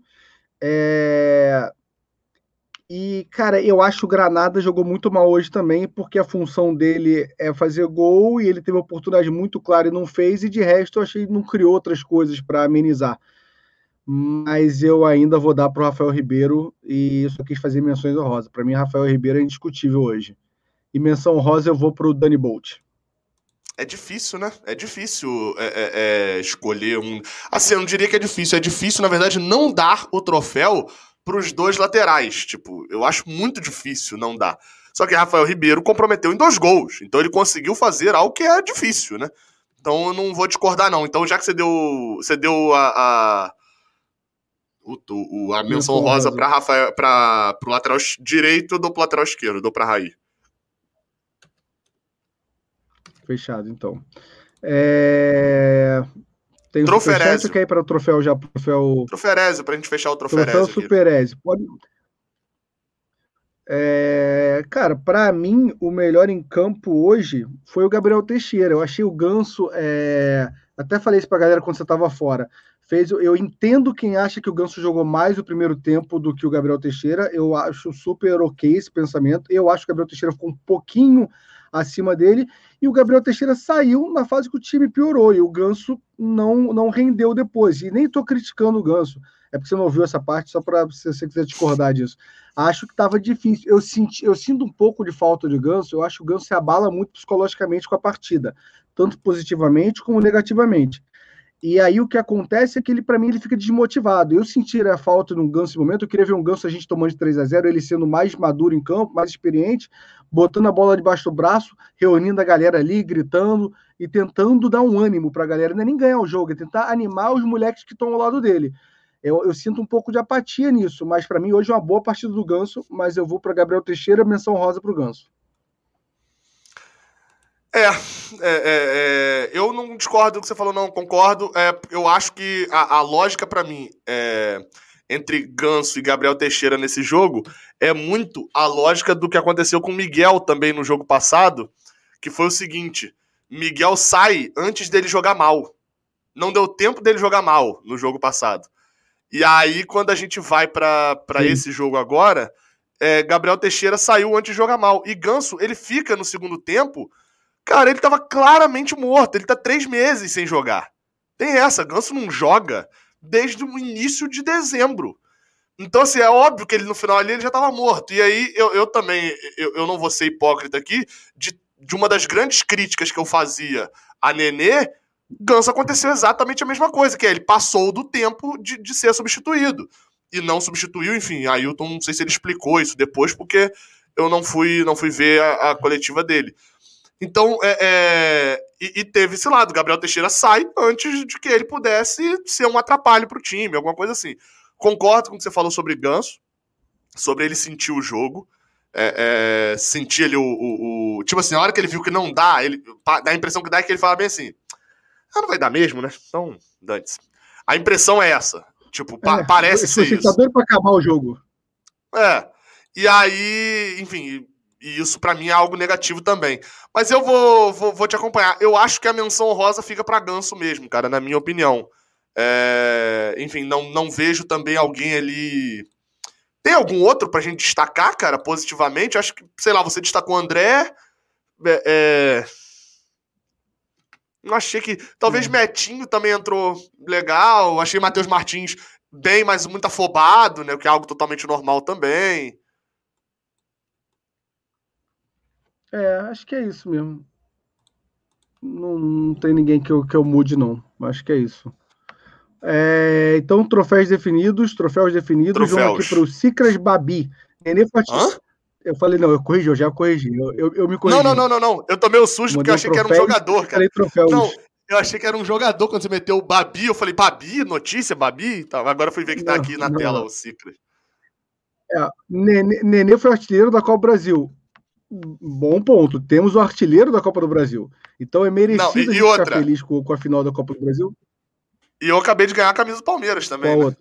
E, cara, eu acho que o Granada jogou muito mal hoje também, porque a função dele é fazer gol e ele teve uma oportunidade muito clara e não fez, e de resto eu achei que não criou outras coisas para amenizar. Mas eu ainda vou dar para o Rafael Ribeiro e só quis fazer menções honrosas. Para mim, Rafael Ribeiro é indiscutível hoje. E menção honrosa eu vou para o Dani Bolt. É difícil, né? É difícil escolher um... Assim, eu não diria que é difícil. É difícil, na verdade, não dar o troféu para os 2 laterais. Tipo, eu acho muito difícil não dar. Só que Rafael Ribeiro comprometeu em 2 gols. Então ele conseguiu fazer algo que é difícil, né? Então eu não vou discordar, não. Então já que você deu a menção rosa para Rafael, para o lateral direito, eu dou pro lateral esquerdo, eu dou para Raí. Fechado, então. Tem o Troferésio. Você quer ir para o troféu já? Troferésio, para a gente fechar o Troferésio. Troféu Superésio. Cara, para mim, o melhor em campo hoje foi o Gabriel Teixeira. Eu achei o Ganso. Até falei isso pra galera quando você estava fora. Eu entendo quem acha que o Ganso jogou mais o primeiro tempo do que o Gabriel Teixeira. Eu acho super ok esse pensamento. Eu acho que o Gabriel Teixeira ficou um pouquinho acima dele. E o Gabriel Teixeira saiu na fase que o time piorou. E o Ganso não rendeu depois. E nem estou criticando o Ganso. É porque você não ouviu essa parte, só para se você quiser discordar disso. Acho que estava difícil. Eu sinto um pouco de falta de Ganso. Eu acho que o Ganso se abala muito psicologicamente com a partida, tanto positivamente como negativamente. E aí o que acontece é que para mim, ele fica desmotivado. Eu senti a falta no Ganso no momento. Eu queria ver um Ganso a gente tomando de 3-0, ele sendo mais maduro em campo, mais experiente, botando a bola debaixo do braço, reunindo a galera ali, gritando e tentando dar um ânimo para a galera. Não é nem ganhar o jogo, é tentar animar os moleques que estão ao lado dele. Eu sinto um pouco de apatia nisso, mas para mim hoje é uma boa partida do Ganso, mas eu vou para Gabriel Teixeira, menção rosa para o Ganso. Eu não discordo do que você falou, não, concordo. Eu acho que a lógica para mim entre Ganso e Gabriel Teixeira nesse jogo é muito a lógica do que aconteceu com o Miguel também no jogo passado, que foi o seguinte: Miguel sai antes dele jogar mal. Não deu tempo dele jogar mal no jogo passado. E aí, quando a gente vai para esse jogo agora, Gabriel Teixeira saiu antes de jogar mal. E Ganso, ele fica no segundo tempo, cara, ele tava claramente morto. Ele tá 3 meses sem jogar. Tem essa, Ganso não joga desde o início de dezembro. Então, assim, é óbvio que ele no final ali ele já tava morto. E aí eu também, eu não vou ser hipócrita aqui, de uma das grandes críticas que eu fazia a Nenê, Ganso aconteceu exatamente a mesma coisa, que é ele passou do tempo de ser substituído. E não substituiu, enfim, Ailton, não sei se ele explicou isso depois, porque eu não fui ver a coletiva dele. Então, e teve esse lado, Gabriel Teixeira sai antes de que ele pudesse ser um atrapalho pro time, alguma coisa assim. Concordo com o que você falou sobre Ganso, sobre ele sentir o jogo, sentir ele tipo assim, na hora que ele viu que não dá, dá a impressão que dá é que ele fala bem assim, não vai dar mesmo, né? Então, dane-se. A impressão é essa. Tipo, parece ser isso. Você tá doido pra acabar o jogo. E aí, enfim, e isso pra mim é algo negativo também. Mas eu vou te acompanhar. Eu acho que a menção honrosa fica pra Ganso mesmo, cara, na minha opinião. Enfim, não vejo também alguém ali... Tem algum outro pra gente destacar, cara, positivamente? Acho que, sei lá, você destacou o André. Não achei que... Talvez Metinho também entrou legal. Achei Matheus Martins bem, mas muito afobado, né? O que é algo totalmente normal também. Acho que é isso mesmo. Não tem ninguém que eu mude, não. Acho que é isso. Então, troféus definidos. Vamos aqui para o Cicras Babi. Hã? Eu falei, não, eu já corrigi. Eu me corrigi. Não. Eu tomei o susto porque eu achei que era um jogador, cara. Troféus. Não, eu achei que era um jogador quando você meteu o Babi. Eu falei, Babi? Notícia? Babi? Tá, agora eu fui ver que tá aqui na tela o Cicras. Nenê foi artilheiro da Copa do Brasil. Bom ponto. Temos o artilheiro da Copa do Brasil. Então é merecido ficar feliz com a final da Copa do Brasil. E eu acabei de ganhar a camisa do Palmeiras também, né?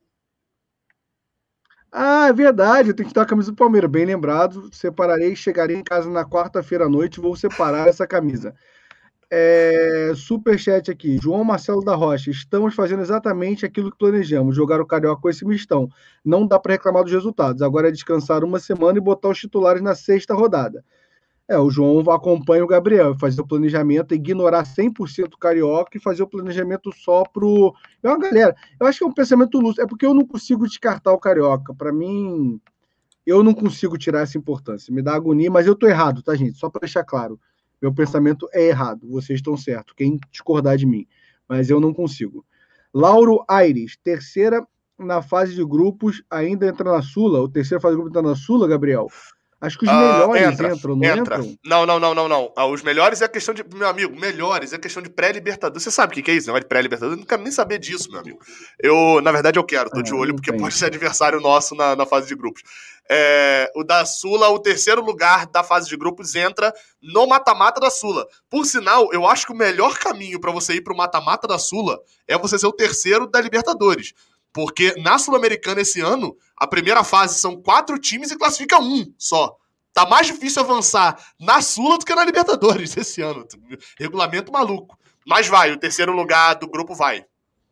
É verdade, eu tenho que dar a camisa do Palmeiras, bem lembrado. Separarei, chegarei em casa na quarta-feira à noite e vou separar essa camisa. Superchat aqui, João Marcelo da Rocha. Estamos fazendo exatamente aquilo que planejamos, jogar o Carioca com esse mistão. Não dá para reclamar dos resultados. Agora é descansar uma semana e botar os titulares na sexta rodada. O João acompanha o Gabriel, fazer o planejamento, ignorar 100% o Carioca e fazer o planejamento só pro... galera, eu acho que é um pensamento lúcido, é porque eu não consigo descartar o Carioca. Para mim, eu não consigo tirar essa importância. Me dá agonia, mas eu tô errado, tá, gente? Só para deixar claro. Meu pensamento é errado, vocês estão certos, quem discordar de mim. Mas eu não consigo. Lauro Aires, terceira na fase de grupos, ainda entra na Sula? O terceiro fase de grupos entra na Sula, Gabriel? Acho que os melhores entram, não entram? Não. Os melhores é a questão de... Meu amigo, melhores é a questão de pré-libertadores. Você sabe o que é isso, negócio de pré-libertadores? Eu não quero nem saber disso, meu amigo. Na verdade, eu quero. Tô de olho, porque pode ser adversário nosso na fase de grupos. O da Sula, o terceiro lugar da fase de grupos entra no mata-mata da Sula. Por sinal, eu acho que o melhor caminho para você ir pro mata-mata da Sula é você ser o terceiro da Libertadores. Porque na Sul-Americana esse ano, a primeira fase são 4 times e classifica 1 só. Tá mais difícil avançar na Sula do que na Libertadores esse ano. Regulamento maluco. Mas vai, o terceiro lugar do grupo vai.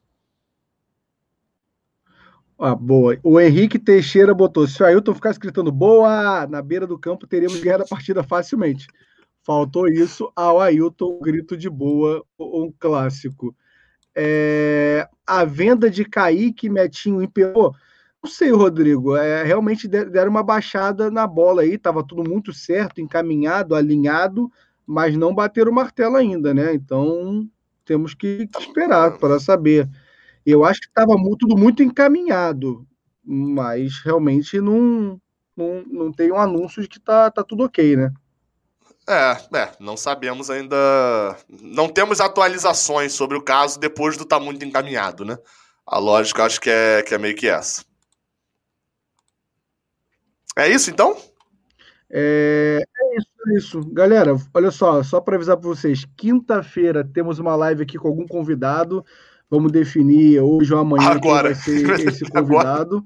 Boa. O Henrique Teixeira botou: se o Ailton ficasse gritando boa na beira do campo, teríamos ganhado a partida facilmente. Faltou isso ao Ailton, grito de boa, um clássico. A venda de Kaique, Metinho e Peô, não sei, Rodrigo, realmente deram uma baixada na bola aí, estava tudo muito certo, encaminhado, alinhado, mas não bateram o martelo ainda, né? Então temos que esperar para saber. Eu acho que estava tudo muito encaminhado, mas realmente não tem um anúncio de que tá tudo ok, né? Não sabemos ainda. Não temos atualizações sobre o caso depois do tá muito encaminhado, né? A lógica acho que é meio que essa. É isso então? É isso. Galera, olha só para avisar para vocês, quinta-feira temos uma live aqui com algum convidado. Vamos definir hoje ou amanhã agora. Quem vai ser esse convidado.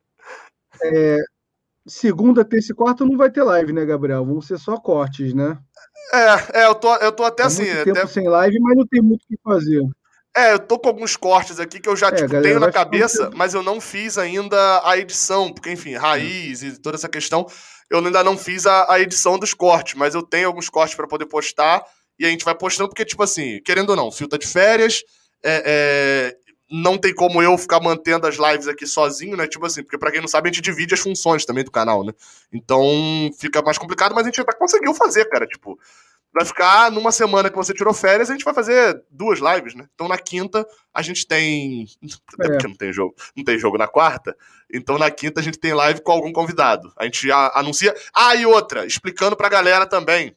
Segunda, terça e quarta não vai ter live, né, Gabriel? Vão ser só cortes, né? Eu tô até assim. Muito tempo sem live, mas não tem muito o que fazer. Eu tô com alguns cortes aqui que eu já tenho na cabeça, mas eu não fiz ainda a edição, porque, enfim, raiz e toda essa questão, eu ainda não fiz a edição dos cortes, mas eu tenho alguns cortes para poder postar e a gente vai postando, porque, tipo assim, querendo ou não, o Fio tá de férias, não tem como eu ficar mantendo as lives aqui sozinho, né? Tipo assim, porque pra quem não sabe, a gente divide as funções também do canal, né? Então fica mais complicado, mas a gente até conseguiu fazer, cara. Tipo, vai ficar numa semana que você tirou férias, a gente vai fazer 2 lives, né? Então na quinta a gente tem. Até porque não tem jogo na quarta. Então na quinta a gente tem live com algum convidado. A gente já anuncia. Ah, e outra, explicando pra galera também.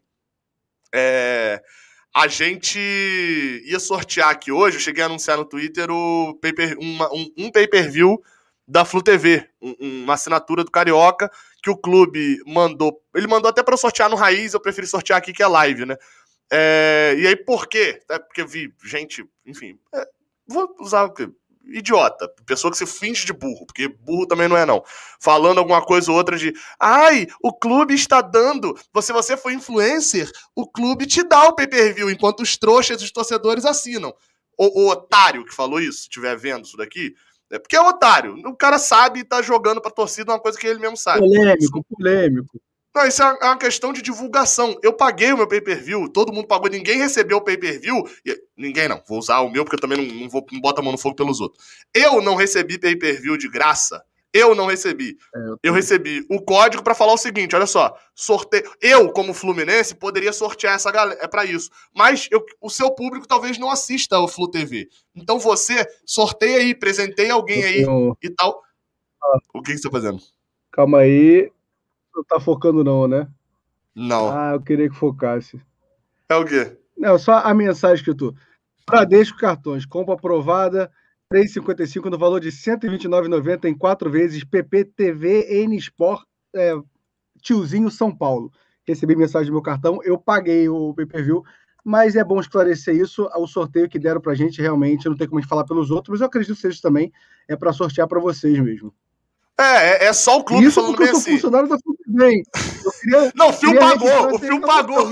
A gente ia sortear aqui hoje, eu cheguei a anunciar no Twitter um pay-per-view da Flu TV, uma assinatura do Carioca, que o clube mandou. Ele mandou até para eu sortear no Raiz, eu preferi sortear aqui que é live, né? E aí por quê? Porque eu vi gente, enfim, vou usar o quê? Idiota, pessoa que se finge de burro, porque burro também não é não, falando alguma coisa ou outra de ai, o clube está dando, se você for influencer, o clube te dá o pay-per-view, enquanto os trouxas e os torcedores assinam. O otário que falou isso, se estiver vendo isso daqui, porque é otário, o cara sabe e tá jogando pra torcida uma coisa que ele mesmo sabe. Polêmico. Não, isso é uma questão de divulgação. Eu paguei o meu pay-per-view, todo mundo pagou, ninguém recebeu o pay-per-view. Ninguém não, vou usar o meu porque eu também não boto a mão no fogo pelos outros. Eu não recebi pay-per-view de graça. Eu não recebi. Eu recebi o código pra falar o seguinte, olha só, sorteio. Eu, como Fluminense, poderia sortear essa galera, pra isso. Mas o seu público talvez não assista ao Flu TV. Então você sorteia aí, presenteia alguém aí e tal. O que você tá fazendo? Calma aí. Não tá focando não, né? Não. Eu queria que focasse. É o quê? Não, só a mensagem que eu tô. Bradesco Cartões, compra aprovada, 3,55 no valor de R$ 129,90 em 4 vezes, PPTV, N Sport, Tiozinho São Paulo. Recebi mensagem do meu cartão, eu paguei o pay-per-view, mas é bom esclarecer isso, o sorteio que deram pra gente realmente, não tem como a gente falar pelos outros, mas eu acredito que seja também, é para sortear para vocês mesmo. É só o clube isso falando bem assim. Isso porque eu sou funcionário da Flu TV. Não, o Fio pagou, o Fio pagou.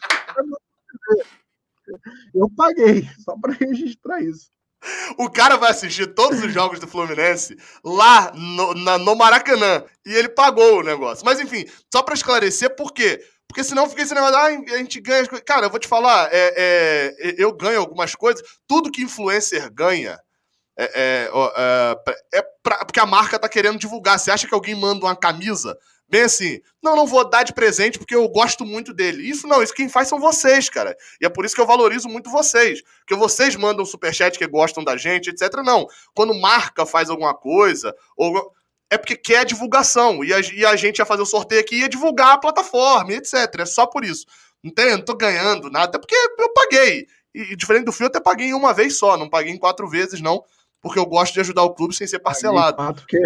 Eu paguei, só para registrar isso. O cara vai assistir todos os jogos do Fluminense lá no Maracanã. E ele pagou o negócio. Mas enfim, só pra esclarecer, por quê? Porque senão fica esse negócio, a gente ganha as coisas. Cara, eu vou te falar, eu ganho algumas coisas. Tudo que influencer ganha porque a marca tá querendo divulgar. Você acha que alguém manda uma camisa bem assim, não vou dar de presente porque eu gosto muito dele. Isso quem faz são vocês, cara. E é por isso que eu valorizo muito vocês. Porque vocês mandam superchat que gostam da gente, etc. Não. Quando marca faz alguma coisa, é porque quer divulgação. E a gente ia fazer o sorteio aqui e ia divulgar a plataforma, etc. É só por isso. Entende? Não tô ganhando nada, até porque eu paguei. E diferente do Fio, eu até paguei em uma vez só, não paguei em 4 vezes, não. Porque eu gosto de ajudar o clube sem ser parcelado. Fato que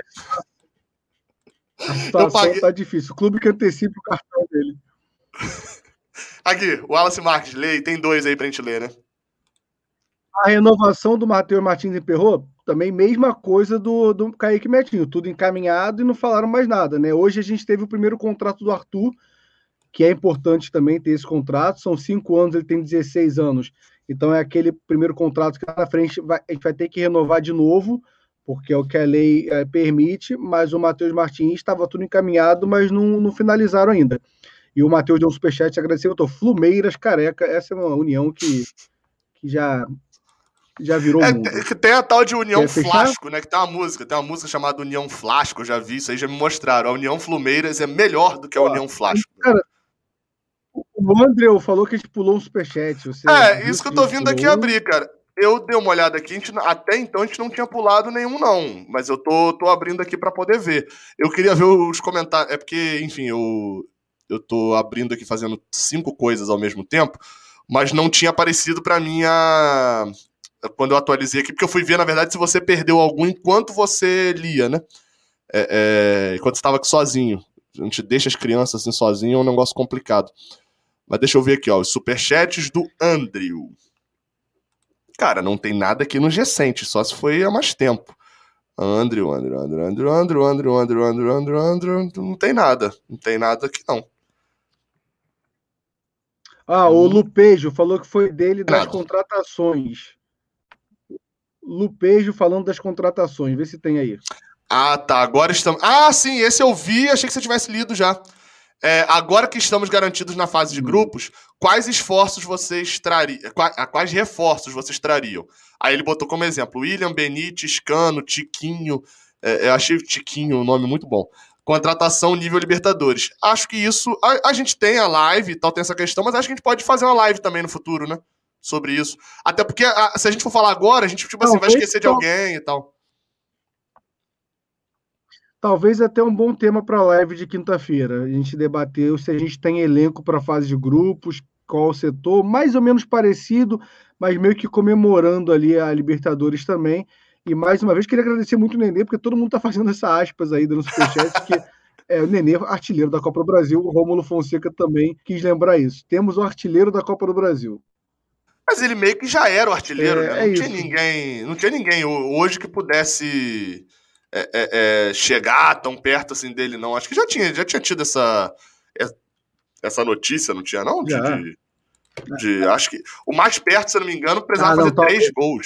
a situação tá difícil. O clube que antecipa o cartão dele. Aqui, o Wallace Marques, lê, tem 2 aí pra gente ler, né? A renovação do Matheus Martins Perrot, também mesma coisa do Kaique Metinho, tudo encaminhado e não falaram mais nada, né? Hoje a gente teve o primeiro contrato do Arthur, que é importante também ter esse contrato, são 5 anos, ele tem 16 anos, então é aquele primeiro contrato que lá na frente a gente vai ter que renovar de novo, porque é o que a lei permite, mas o Matheus Martins estava tudo encaminhado, mas não finalizaram ainda. E o Matheus deu um superchat, agradeceu, eu tô Flumeiras Careca, essa é uma união que já virou mundo. Tem a tal de União Flasco, né? Que tem uma música chamada União Flasco, eu já vi isso aí, já me mostraram. A União Flumeiras é melhor do que a União Flasco. Cara, o André falou que a gente pulou um superchat. Isso que eu tô vindo aqui abrir, cara. Eu dei uma olhada aqui, até então a gente não tinha pulado nenhum, não. Mas eu tô abrindo aqui pra poder ver. Eu queria ver os comentários. É porque, enfim, eu tô abrindo aqui fazendo 5 coisas ao mesmo tempo, mas não tinha aparecido pra mim quando eu atualizei aqui, porque eu fui ver, na verdade, se você perdeu algum enquanto você lia, né? Enquanto você estava aqui sozinho. A gente deixa as crianças assim sozinho, é um negócio complicado. Mas deixa eu ver aqui, ó, os superchats do Andrew. Cara, não tem nada aqui nos recentes, só se foi há mais tempo. Andrew, não tem nada. Não tem nada aqui, não. O Lupejo falou que foi dele das contratações. Lupejo falando das contratações, vê se tem aí. Tá, agora estamos... sim, esse eu vi, achei que você tivesse lido já. agora que estamos garantidos na fase de grupos, quais esforços vocês trariam? Quais reforços vocês trariam? Aí ele botou como exemplo William, Benítez, Cano, Tiquinho. Eu achei o Tiquinho um nome muito bom. Contratação nível Libertadores. Acho que isso... A gente tem a live e tal, tem essa questão, mas acho que a gente pode fazer uma live também no futuro, né? Sobre isso. Até porque se a gente for falar agora, a gente tipo assim, vai esquecer de alguém e tal. Talvez até um bom tema para a live de quinta-feira. A gente debateu se a gente tem elenco para a fase de grupos, qual o setor, mais ou menos parecido, mas meio que comemorando ali a Libertadores também. E mais uma vez, queria agradecer muito o Nenê, porque todo mundo está fazendo essa aspas aí dando superchat, que o Nenê, artilheiro da Copa do Brasil, o Rômulo Fonseca também quis lembrar isso. Temos o artilheiro da Copa do Brasil. Mas ele meio que já era o artilheiro, né? Não tinha ninguém hoje que pudesse chegar tão perto assim dele, não. Acho que já tinha tido essa notícia, não tinha, não? Acho que o mais perto, se eu não me engano, precisava fazer 3 gols.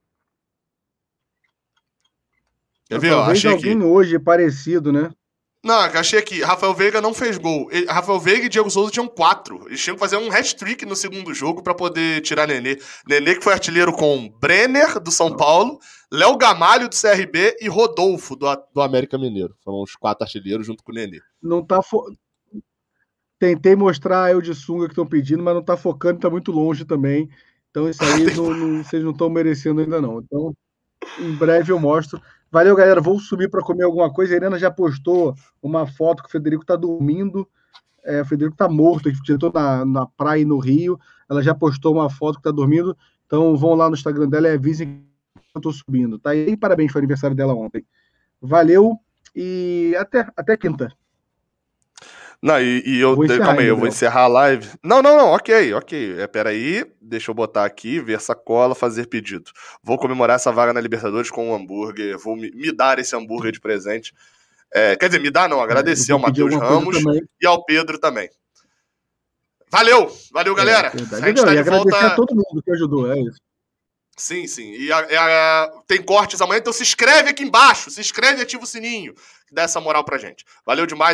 Quer ver? Talvez alguém aqui. Hoje parecido, né? Não, achei aqui. Rafael Veiga não fez gol. Rafael Veiga e Diego Souza tinham 4. Eles tinham que fazer um hat-trick no segundo jogo pra poder tirar Nenê. Nenê que foi artilheiro com Brenner, do São Paulo, Léo Gamalho, do CRB e Rodolfo, do América Mineiro. Foram os 4 artilheiros junto com o Nenê. Não tá... Tentei mostrar eu de sunga que estão pedindo, mas não tá focando, tá muito longe também. Então isso aí vocês não estão merecendo ainda não. Então, em breve eu mostro. Valeu, galera. Vou subir para comer alguma coisa. A Helena já postou uma foto que o Federico tá dormindo. O Federico tá morto. A gente estou na praia no Rio. Ela já postou uma foto que tá dormindo. Então vão lá no Instagram dela e avisem que eu tô subindo. Tá? E parabéns, foi o aniversário dela ontem. Valeu e até quinta. Não, calma aí, eu vou encerrar a live. Não, ok. Peraí, deixa eu botar aqui, ver sacola, fazer pedido. Vou comemorar essa vaga na Libertadores com um hambúrguer, vou me dar esse hambúrguer de presente. Quer dizer, me dar não, agradecer ao Matheus Ramos e ao Pedro também. Valeu, galera. A gente tá de volta... a todo mundo que ajudou, é isso. Sim. E tem cortes amanhã, então se inscreve aqui embaixo, se inscreve e ativa o sininho, que dá essa moral pra gente. Valeu demais.